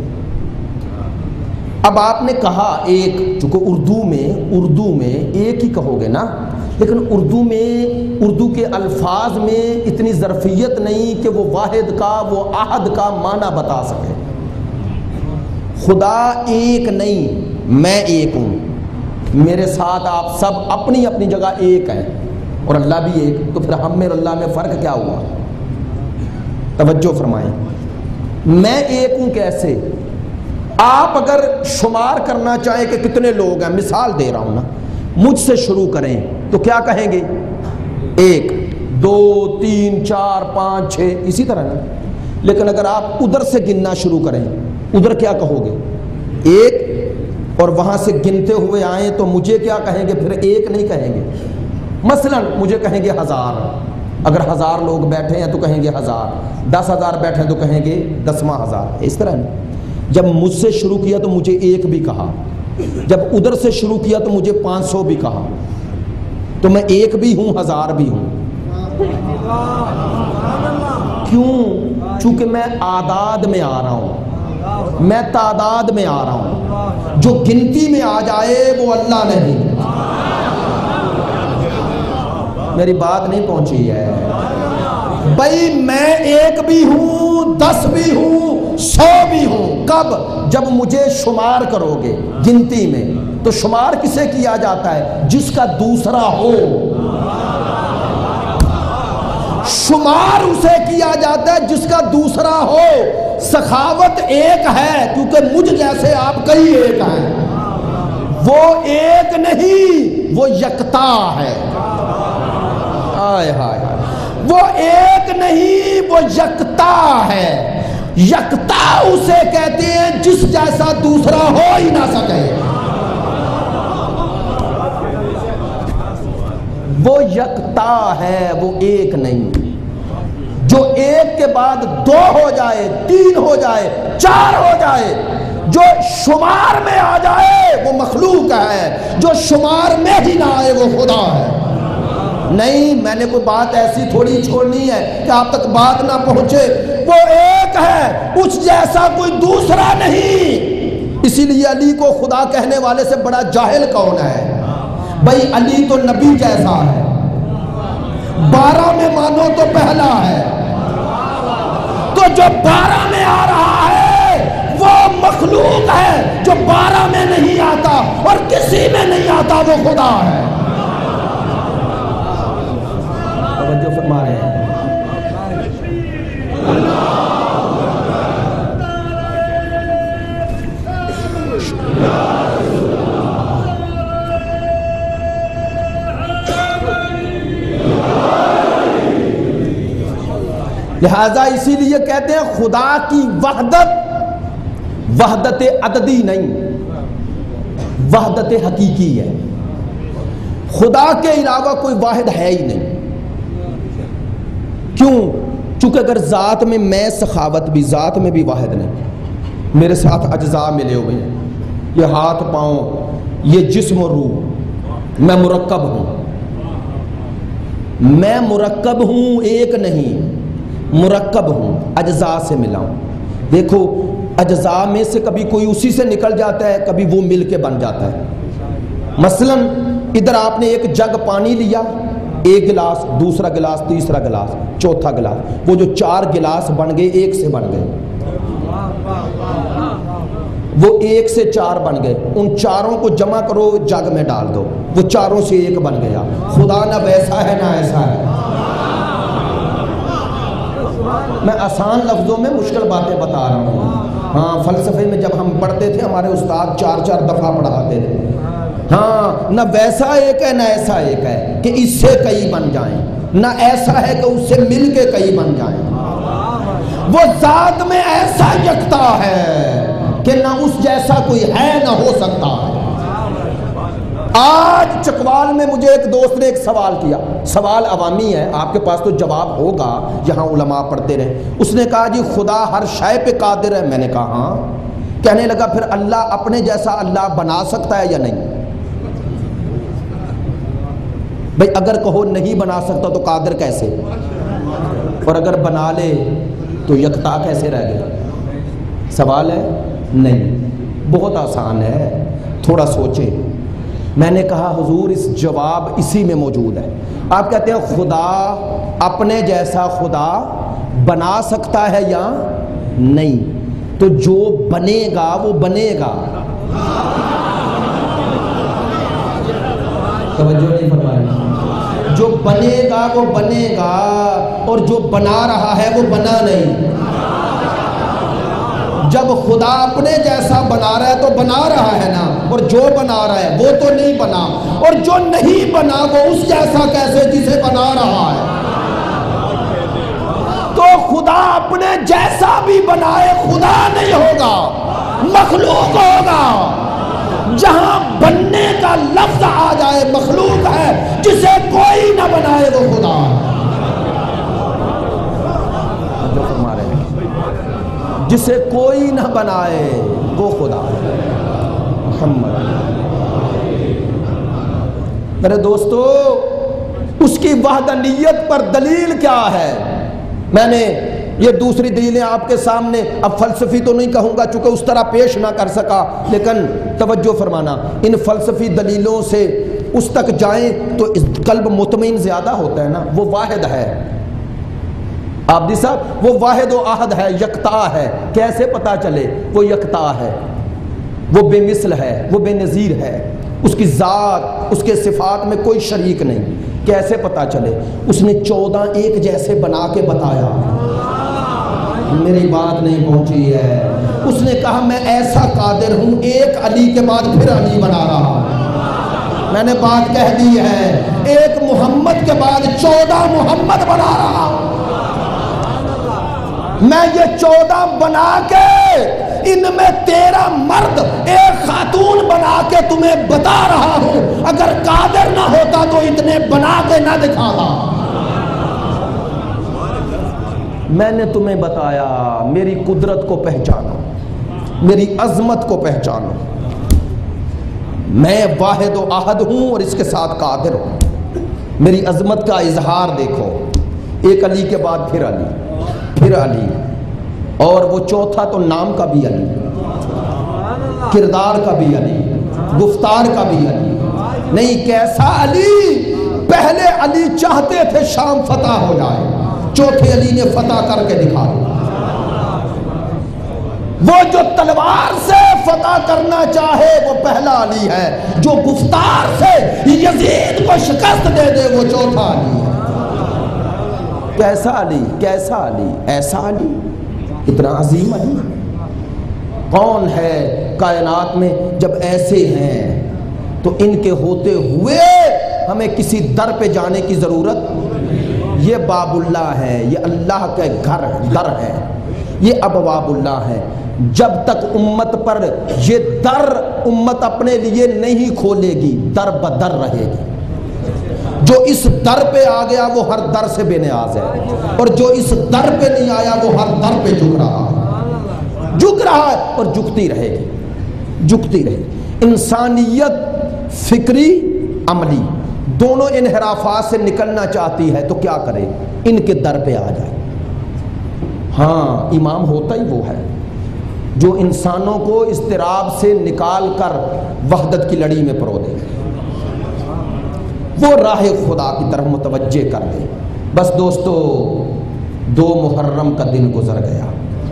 اب آپ نے کہا ایک، چونکہ اردو میں اردو میں ایک ہی کہو گے نا، لیکن اردو میں اردو کے الفاظ میں اتنی ظرفیت نہیں کہ وہ واحد کا، وہ احد کا معنی بتا سکے۔ خدا ایک نہیں، میں ایک ہوں، میرے ساتھ آپ سب اپنی اپنی جگہ ایک ہیں اور اللہ بھی ایک، تو پھر ہم میں اور اللہ میں فرق کیا ہوا؟ توجہ فرمائیں، میں ایک ہوں کیسے؟ آپ اگر شمار کرنا چاہیں کہ کتنے لوگ ہیں، مثال دے رہا ہوں نا، مجھ سے شروع کریں تو کیا کہیں گے؟ ایک، دو، تین، چار، پانچ، چھ، اسی طرح نا۔ لیکن اگر آپ ادھر سے گننا شروع کریں، ادھر کیا کہو گے؟ ایک، اور وہاں سے گنتے ہوئے آئیں تو مجھے کیا کہیں گے؟ پھر ایک نہیں کہیں گے، مثلا مجھے کہیں گے ہزار، اگر ہزار لوگ بیٹھے ہیں تو کہیں گے ہزار، دس ہزار بیٹھے ہیں تو کہیں گے دسواں ہزار، اس طرح نہیں۔ جب مجھ سے شروع کیا تو مجھے ایک بھی کہا، جب ادھر سے شروع کیا تو مجھے پانچ سو بھی کہا، تو میں ایک بھی ہوں، ہزار بھی ہوں۔ کیوں؟ چونکہ میں اعداد میں آ رہا ہوں، میں تعداد میں آ رہا ہوں، جو گنتی میں آ جائے وہ اللہ نہیں۔ میری بات نہیں پہنچی ہے بھائی، میں ایک بھی ہوں، دس بھی ہوں، سو بھی ہوں۔ کب؟ جب مجھے شمار کرو گے گنتی میں، تو شمار کسے کیا جاتا ہے؟ جس کا دوسرا ہو۔ شمار اسے کیا جاتا ہے جس کا دوسرا ہو۔ سخاوت ایک ہے کیونکہ مجھ جیسے آپ کئی ایک ہیں، وہ ایک نہیں، وہ یکتا ہے۔ آئے ہائے، وہ ایک نہیں، وہ یکتا ہے۔ یکتا اسے کہتے ہیں جس جیسا دوسرا ہو ہی نہ سکے، وہ یکتا ہے، وہ ایک نہیں۔ جو ایک کے بعد دو ہو جائے، تین ہو جائے، چار ہو جائے، جو شمار میں آ جائے وہ مخلوق ہے، جو شمار میں ہی نہ آئے وہ خدا ہے۔ نہیں، میں نے کوئی بات ایسی تھوڑی چھوڑنی ہے کہ آپ تک بات نہ پہنچے، وہ ایک ہے، اس جیسا کوئی دوسرا نہیں۔ اسی لیے علی کو خدا کہنے والے سے بڑا جاہل کون ہے؟ بھائی علی تو نبی جیسا ہے، بارہ میں مانو تو پہلا ہے، تو جو بارہ میں آ رہا ہے وہ مخلوق ہے، جو بارہ میں نہیں آتا اور کسی میں نہیں آتا وہ خدا ہے۔ توجہ فرما رہے ہیں؟ لہذا اسی لیے کہتے ہیں خدا کی وحدت وحدت عددی نہیں، وحدت حقیقی ہے۔ خدا کے علاوہ کوئی واحد ہے ہی نہیں۔ کیوں؟ چونکہ اگر ذات میں میں سخاوت بھی، ذات میں بھی واحد نہیں، میرے ساتھ اجزاء ملے ہوئے ہیں، یہ ہاتھ پاؤں، یہ جسم و روح، میں مرکب ہوں، میں مرکب ہوں، ایک نہیں، مرکب ہوں، اجزاء سے ملا ہوں۔ دیکھو اجزاء میں سے کبھی کوئی اسی سے نکل جاتا ہے، کبھی وہ مل کے بن جاتا ہے۔ مثلا ادھر آپ نے ایک جگ پانی لیا، ایک گلاس، دوسرا گلاس، تیسرا گلاس، چوتھا گلاس، وہ جو چار گلاس بن گئے ایک سے بن گئے، وہ ایک سے چار بن گئے، ان چاروں کو جمع کرو جگ میں ڈال دو، وہ چاروں سے ایک بن گیا۔ خدا نہ ویسا ہے نہ ایسا ہے۔ میں آسان لفظوں میں مشکل باتیں بتا رہا ہوں۔ ہاں فلسفے میں جب ہم پڑھتے تھے ہمارے استاد چار چار دفعہ پڑھاتے تھے۔ ہاں نہ ویسا ایک ہے نہ ایسا ایک ہے کہ اس سے کئی بن جائیں، نہ ایسا ہے کہ اس سے مل کے کئی بن جائیں۔ وہ ذات میں ایسا یکتا ہے کہ نہ اس جیسا کوئی ہے نہ ہو سکتا ہے۔ آج چکوال میں مجھے ایک دوست نے ایک سوال کیا، سوال عوامی ہے، آپ کے پاس تو جواب ہوگا، یہاں علماء پڑھتے رہے۔ اس نے کہا جی خدا ہر شے پہ قادر ہے۔ میں نے کہا ہاں۔ کہنے لگا پھر اللہ اپنے جیسا اللہ بنا سکتا ہے یا نہیں؟ بھئی اگر کہو نہیں بنا سکتا تو قادر کیسے، اور اگر بنا لے تو یکتا کیسے رہ گیا؟ سوال ہے نہیں، بہت آسان ہے، تھوڑا سوچیں۔ میں نے کہا حضور اس جواب اسی میں موجود ہے۔ آپ کہتے ہیں خدا اپنے جیسا خدا بنا سکتا ہے یا نہیں؟ تو جو بنے گا وہ بنے گا۔ توجہ نہیں فرمائی؟ جو بنے گا وہ بنے گا، اور جو بنا رہا ہے وہ بنا نہیں۔ جب خدا اپنے جیسا بنا رہا ہے تو بنا رہا ہے نا، اور جو بنا رہا ہے وہ تو نہیں بنا، اور جو نہیں بنا وہ اس جیسا کیسے جسے بنا رہا ہے؟ تو خدا اپنے جیسا بھی بنائے خدا نہیں ہوگا، مخلوق ہوگا۔ جہاں بننے کا لفظ آ جائے مخلوق ہے، جسے کوئی نہ بنائے وہ خدا ہے۔ جسے کوئی نہ بنائے وہ خدا ہے۔ محمد میرے دوستو، اس کی وحدانیت پر دلیل کیا ہے؟ میں نے یہ دوسری دلیلیں آپ کے سامنے، اب فلسفی تو نہیں کہوں گا چونکہ اس طرح پیش نہ کر سکا، لیکن توجہ فرمانا، ان فلسفی دلیلوں سے اس تک جائیں تو قلب مطمئن زیادہ ہوتا ہے نا۔ وہ واحد ہے عابدی صاحب، وہ واحد و احد ہے، یکتا ہے۔ کیسے پتا چلے؟ وہ یکتا ہے، وہ بے مثل ہے، وہ بے نظیر ہے، اس کی ذات اس کے صفات میں کوئی شریک نہیں۔ کیسے پتا چلے؟ اس نے چودہ ایک جیسے بنا کے بتایا۔ میری بات نہیں پہنچی ہے۔ اس نے کہا میں ایسا قادر ہوں، ایک علی کے بعد پھر علی بنا رہا ہوں۔ میں نے بات کہہ دی ہے، ایک محمد کے بعد چودہ محمد بنا رہا ہوں۔ میں یہ چودہ بنا کے ان میں تیرہ مرد ایک خاتون بنا کے تمہیں بتا رہا ہوں۔ اگر قادر نہ ہوتا تو اتنے بنا کے نہ دکھاتا۔ میں نے تمہیں بتایا میری قدرت کو پہچانو، میری عظمت کو پہچانو۔ میں واحد و احد ہوں اور اس کے ساتھ قادر ہوں۔ میری عظمت کا اظہار دیکھو، ایک علی کے بعد پھر علی، پھر علی، اور وہ چوتھا تو نام کا بھی علی، کردار کا بھی علی، گفتار کا بھی علی۔ نہیں، کیسا علی؟ پہلے علی چاہتے تھے شام فتح ہو جائے، چوتھے علی نے فتح کر کے دکھا دیا۔ وہ جو تلوار سے فتح کرنا چاہے وہ پہلا علی ہے، جو گفتار سے یزید کو شکست دے دے وہ چوتھا علی ہے۔ کیسا علی؟ کیسا علی؟ ایسا علی، اتنا عظیم علی کون ہے کائنات میں؟ جب ایسے ہیں تو ان کے ہوتے ہوئے ہمیں کسی در پہ جانے کی ضرورت، یہ باب اللہ ہے، یہ اللہ کے گھر در ہے، یہ ابواب اللہ ہے۔ جب تک امت پر یہ در امت اپنے لیے نہیں کھولے گی، در بدر رہے گی۔ جو اس در پہ آ گیا وہ ہر در سے بے نیاز ہے، اور جو اس در پہ نہیں آیا وہ ہر در پہ جھک رہا ہے، جھک رہا ہے اور جھکتی رہے گی، جھکتی رہے گی۔ انسانیت فکری عملی دونوں انحرافات سے نکلنا چاہتی ہے تو کیا کرے؟ ان کے در پہ آ جائے۔ ہاں، امام ہوتا ہی وہ ہے جو انسانوں کو اضطراب سے نکال کر وحدت کی لڑی میں پرو دے، وہ راہ خدا کی طرف متوجہ کر دے۔ بس دوستو، دو محرم کا دن گزر گیا،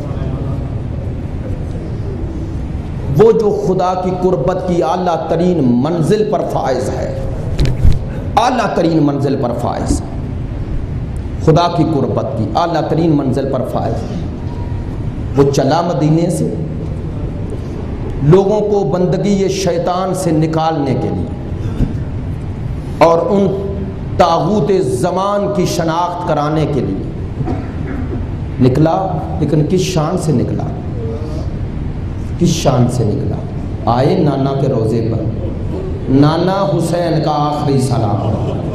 وہ جو خدا کی قربت کی اعلیٰ ترین منزل پر فائز ہے، اعلیٰ ترین منزل پر فائز، خدا کی قربت کی اعلیٰ ترین منزل پر فائز، وہ چلا مدینے سے لوگوں کو بندگی یہ شیطان سے نکالنے کے لیے اور ان طاغوت زمان کی شناخت کرانے کے لیے نکلا، لیکن کس شان سے نکلا؟ کس شان سے نکلا؟ آئے نانا کے روزے پر، نانا حسین کا آخری سلام،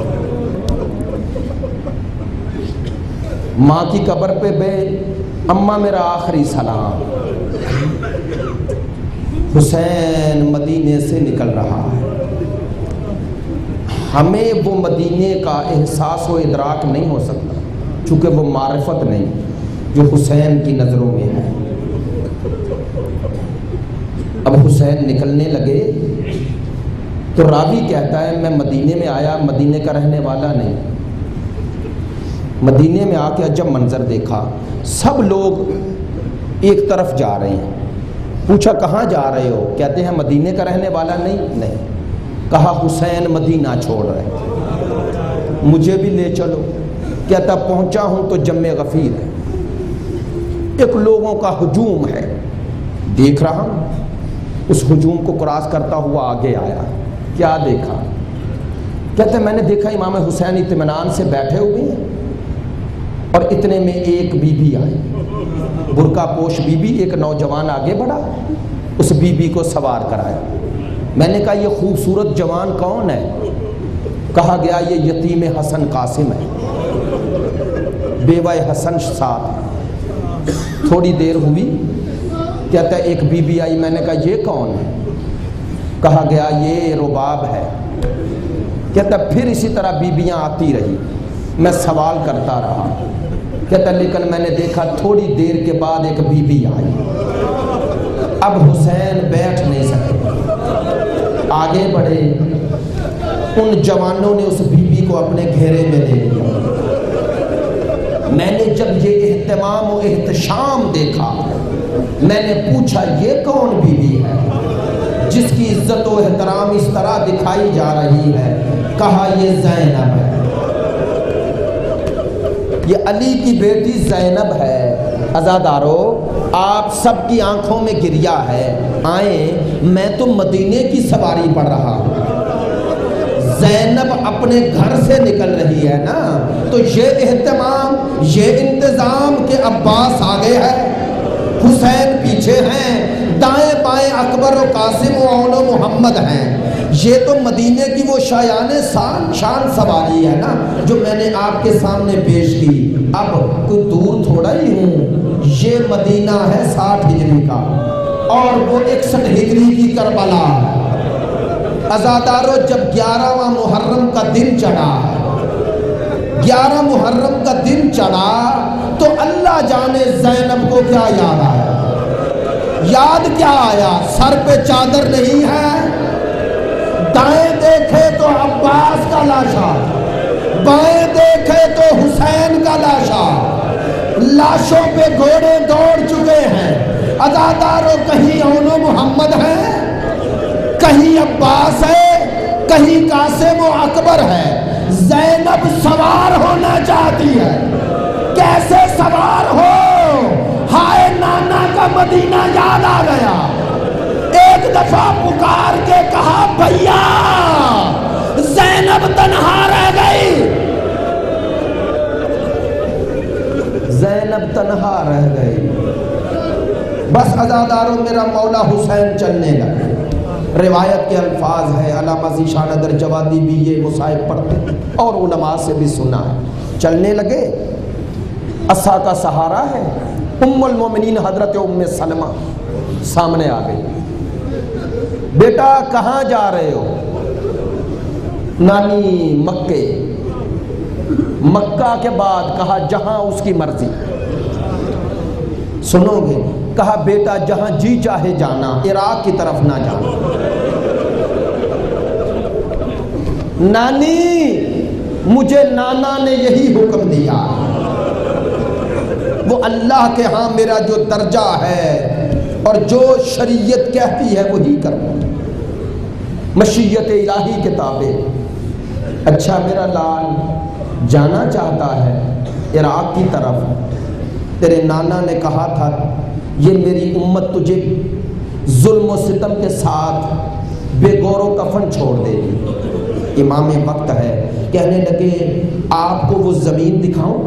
ماں کی قبر پہ بے اماں میرا آخری سلام، حسین مدینے سے نکل رہا ہے۔ ہمیں وہ مدینے کا احساس و ادراک نہیں ہو سکتا، چونکہ وہ معرفت نہیں جو حسین کی نظروں میں ہے۔ اب حسین نکلنے لگے تو راوی کہتا ہے میں مدینے میں آیا، مدینے کا رہنے والا نہیں، مدینے میں آ کے عجب منظر دیکھا، سب لوگ ایک طرف جا رہے ہیں۔ پوچھا کہاں جا رہے ہو؟ کہتے ہیں مدینے کا رہنے والا نہیں نہیں کہا حسین مدینہ چھوڑ رہے، مجھے بھی لے چلو۔ کہتا پہنچا ہوں تو جم غفیر ہے، ایک لوگوں کا ہجوم ہے، دیکھ رہا ہوں۔ اس ہجوم کو کراس کرتا ہوا آگے آیا، کیا دیکھا؟ کہتے میں نے دیکھا امام حسین اطمینان سے بیٹھے ہوئے ہیں، اور اتنے میں ایک بی بی آئی، برقع پوش بی بی، ایک نوجوان آگے بڑھا، اس بی بی کو سوار کرایا۔ میں نے کہا یہ خوبصورت جوان کون ہے؟ کہا گیا یہ یتیم حسن قاسم ہے، بیوہ حسن ساتھ ہے۔ تھوڑی دیر ہوئی، کہتا ہے ایک بی بی آئی، میں نے کہا یہ کون ہے؟ کہا گیا یہ رباب ہے۔ کہتا پھر اسی طرح بیبیاں آتی رہی، میں سوال کرتا رہا۔ کہتا لیکن میں نے دیکھا تھوڑی دیر کے بعد ایک بی بی آئی، اب حسین بیٹھ نہیں سکے، آگے بڑھے، ان جوانوں نے اس بی بی کو اپنے گھیرے میں لے لیا۔ میں نے جب یہ اہتمام و احتشام دیکھا، میں نے پوچھا یہ کون بی بی ہے جس کی عزت و احترام اس طرح دکھائی جا رہی ہے؟ کہا یہ زینب ہے، یہ علی کی بیٹی زینب ہے۔ عزادارو، آپ سب کی آنکھوں میں گریا ہے، آئیں، میں تو مدینے کی سواری پڑھ رہا ہوں، زینب اپنے گھر سے نکل رہی ہے نا، تو یہ اہتمام، یہ انتظام کہ عباس آگے ہے، حسین پیچھے ہیں، دائیں بائیں اکبر و قاسم و اون و محمد ہیں، یہ تو مدینے کی وہ شایان شان شان سواری ہے نا جو میں نے آپ کے سامنے پیش کی۔ اب کوئی دور تھوڑا ہی ہوں، یہ مدینہ ہے ساٹھ ہجری کا اور وہ اکسٹھ ہجری کی کربلا ہے۔ عزادارو، جب گیارہواں محرم کا دن چڑھا ہے گیارہ محرم کا دن چڑھا تو اللہ جانے زینب کو کیا یاد آیا؟ یاد کیا آیا؟ سر پہ چادر نہیں ہے، دائیں دیکھے تو عباس کا لاشا، بائیں دیکھے تو حسین کا لاشا، لاشوں پہ گھوڑے دوڑ چکے ہیں، عزاداروں کہیں اون و محمد ہے، کہیں عباس ہے، کہیں قاسم و اکبر ہے۔ زینب سوار ہونا چاہتی ہے، کیسے سوار ہو؟ ہائے نانا کا مدینہ یاد آ گیا، ایک دفعہ پکار کے کہا بھیا زینب تنہا رہ گئی، زینب تنہا رہ گئی، بس عزاداروں میرا مولا حسین چلنے لگے۔ روایت کے الفاظ ہے، علامہ ذیشان ادر جوادی بھی یہ مصائب پڑھتے اور علماء سے بھی سنا ہے، چلنے لگے، عصا کا سہارا ہے، ام المومنین حضرت ام سلمہ سامنے آ گئی، بیٹا کہاں جا رہے ہو؟ نانی مکے، مکہ کے بعد کہا جہاں اس کی مرضی، سنو گے؟ کہا بیٹا جہاں جی چاہے جانا، عراق کی طرف نہ جانا۔ نانی مجھے نانا نے یہی حکم دیا، وہ اللہ کے ہاں میرا جو درجہ ہے اور جو شریعت کہتی ہے وہی کروں، مشیت الہی کے تابع۔ اچھا میرا لال جانا چاہتا ہے عراق کی طرف، تیرے نانا نے کہا تھا یہ میری امت تجھے ظلم و ستم کے ساتھ بے گور و کفن چھوڑ دے گی۔ امام وقت ہے، کہنے لگے آپ کو وہ زمین دکھاؤں؟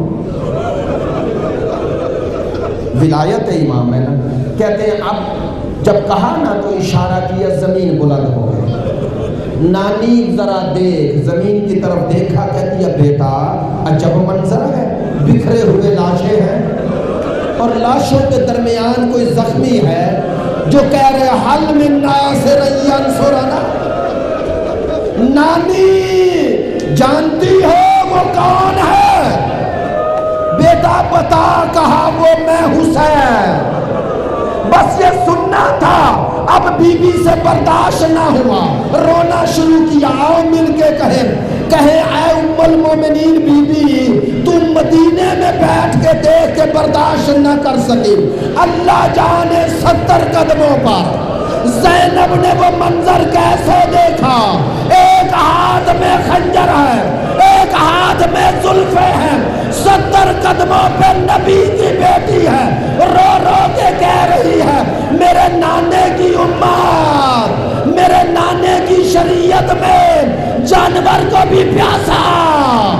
ولایت امام ہے نا، کہتے ہیں اب جب کہا نا تو اشارہ کیا، زمین بلند ہو گئی۔ نانی ذرا دیکھ، زمین کی طرف دیکھا، کہتی ہے بیٹا عجب منظر ہے، بکھرے ہوئے لاشیں ہیں اور لاشوں کے درمیان کوئی زخمی ہے جو کہہ رہے حل من ناصر ینصرنا۔ نانی جانتی ہو وہ کون ہے؟ بیٹا بتا، کہا وہ میں حسین۔ بس یہ سننا تھا، اب بی بی سے برداشت نہ ہوا، رونا شروع کیا۔ آؤ مل کے کہیں کہیں اے ام المومنین بی بی، تم مدینے میں بیٹھ کے دیکھ کے برداشت نہ کر سکی، اللہ جانے ستر قدموں پر زینب نے وہ منظر کیسے دیکھا، ایک ہاتھ میں خنجر ہے، ایک ہاتھ میں زلفیں ہیں، ستر قدموں پہ نبی کی بیٹی ہے، رو رو کے کہہ رہی ہے میرے نانے کی امت، میرے نانے کی شریعت میں جانور کو بھی پیاسا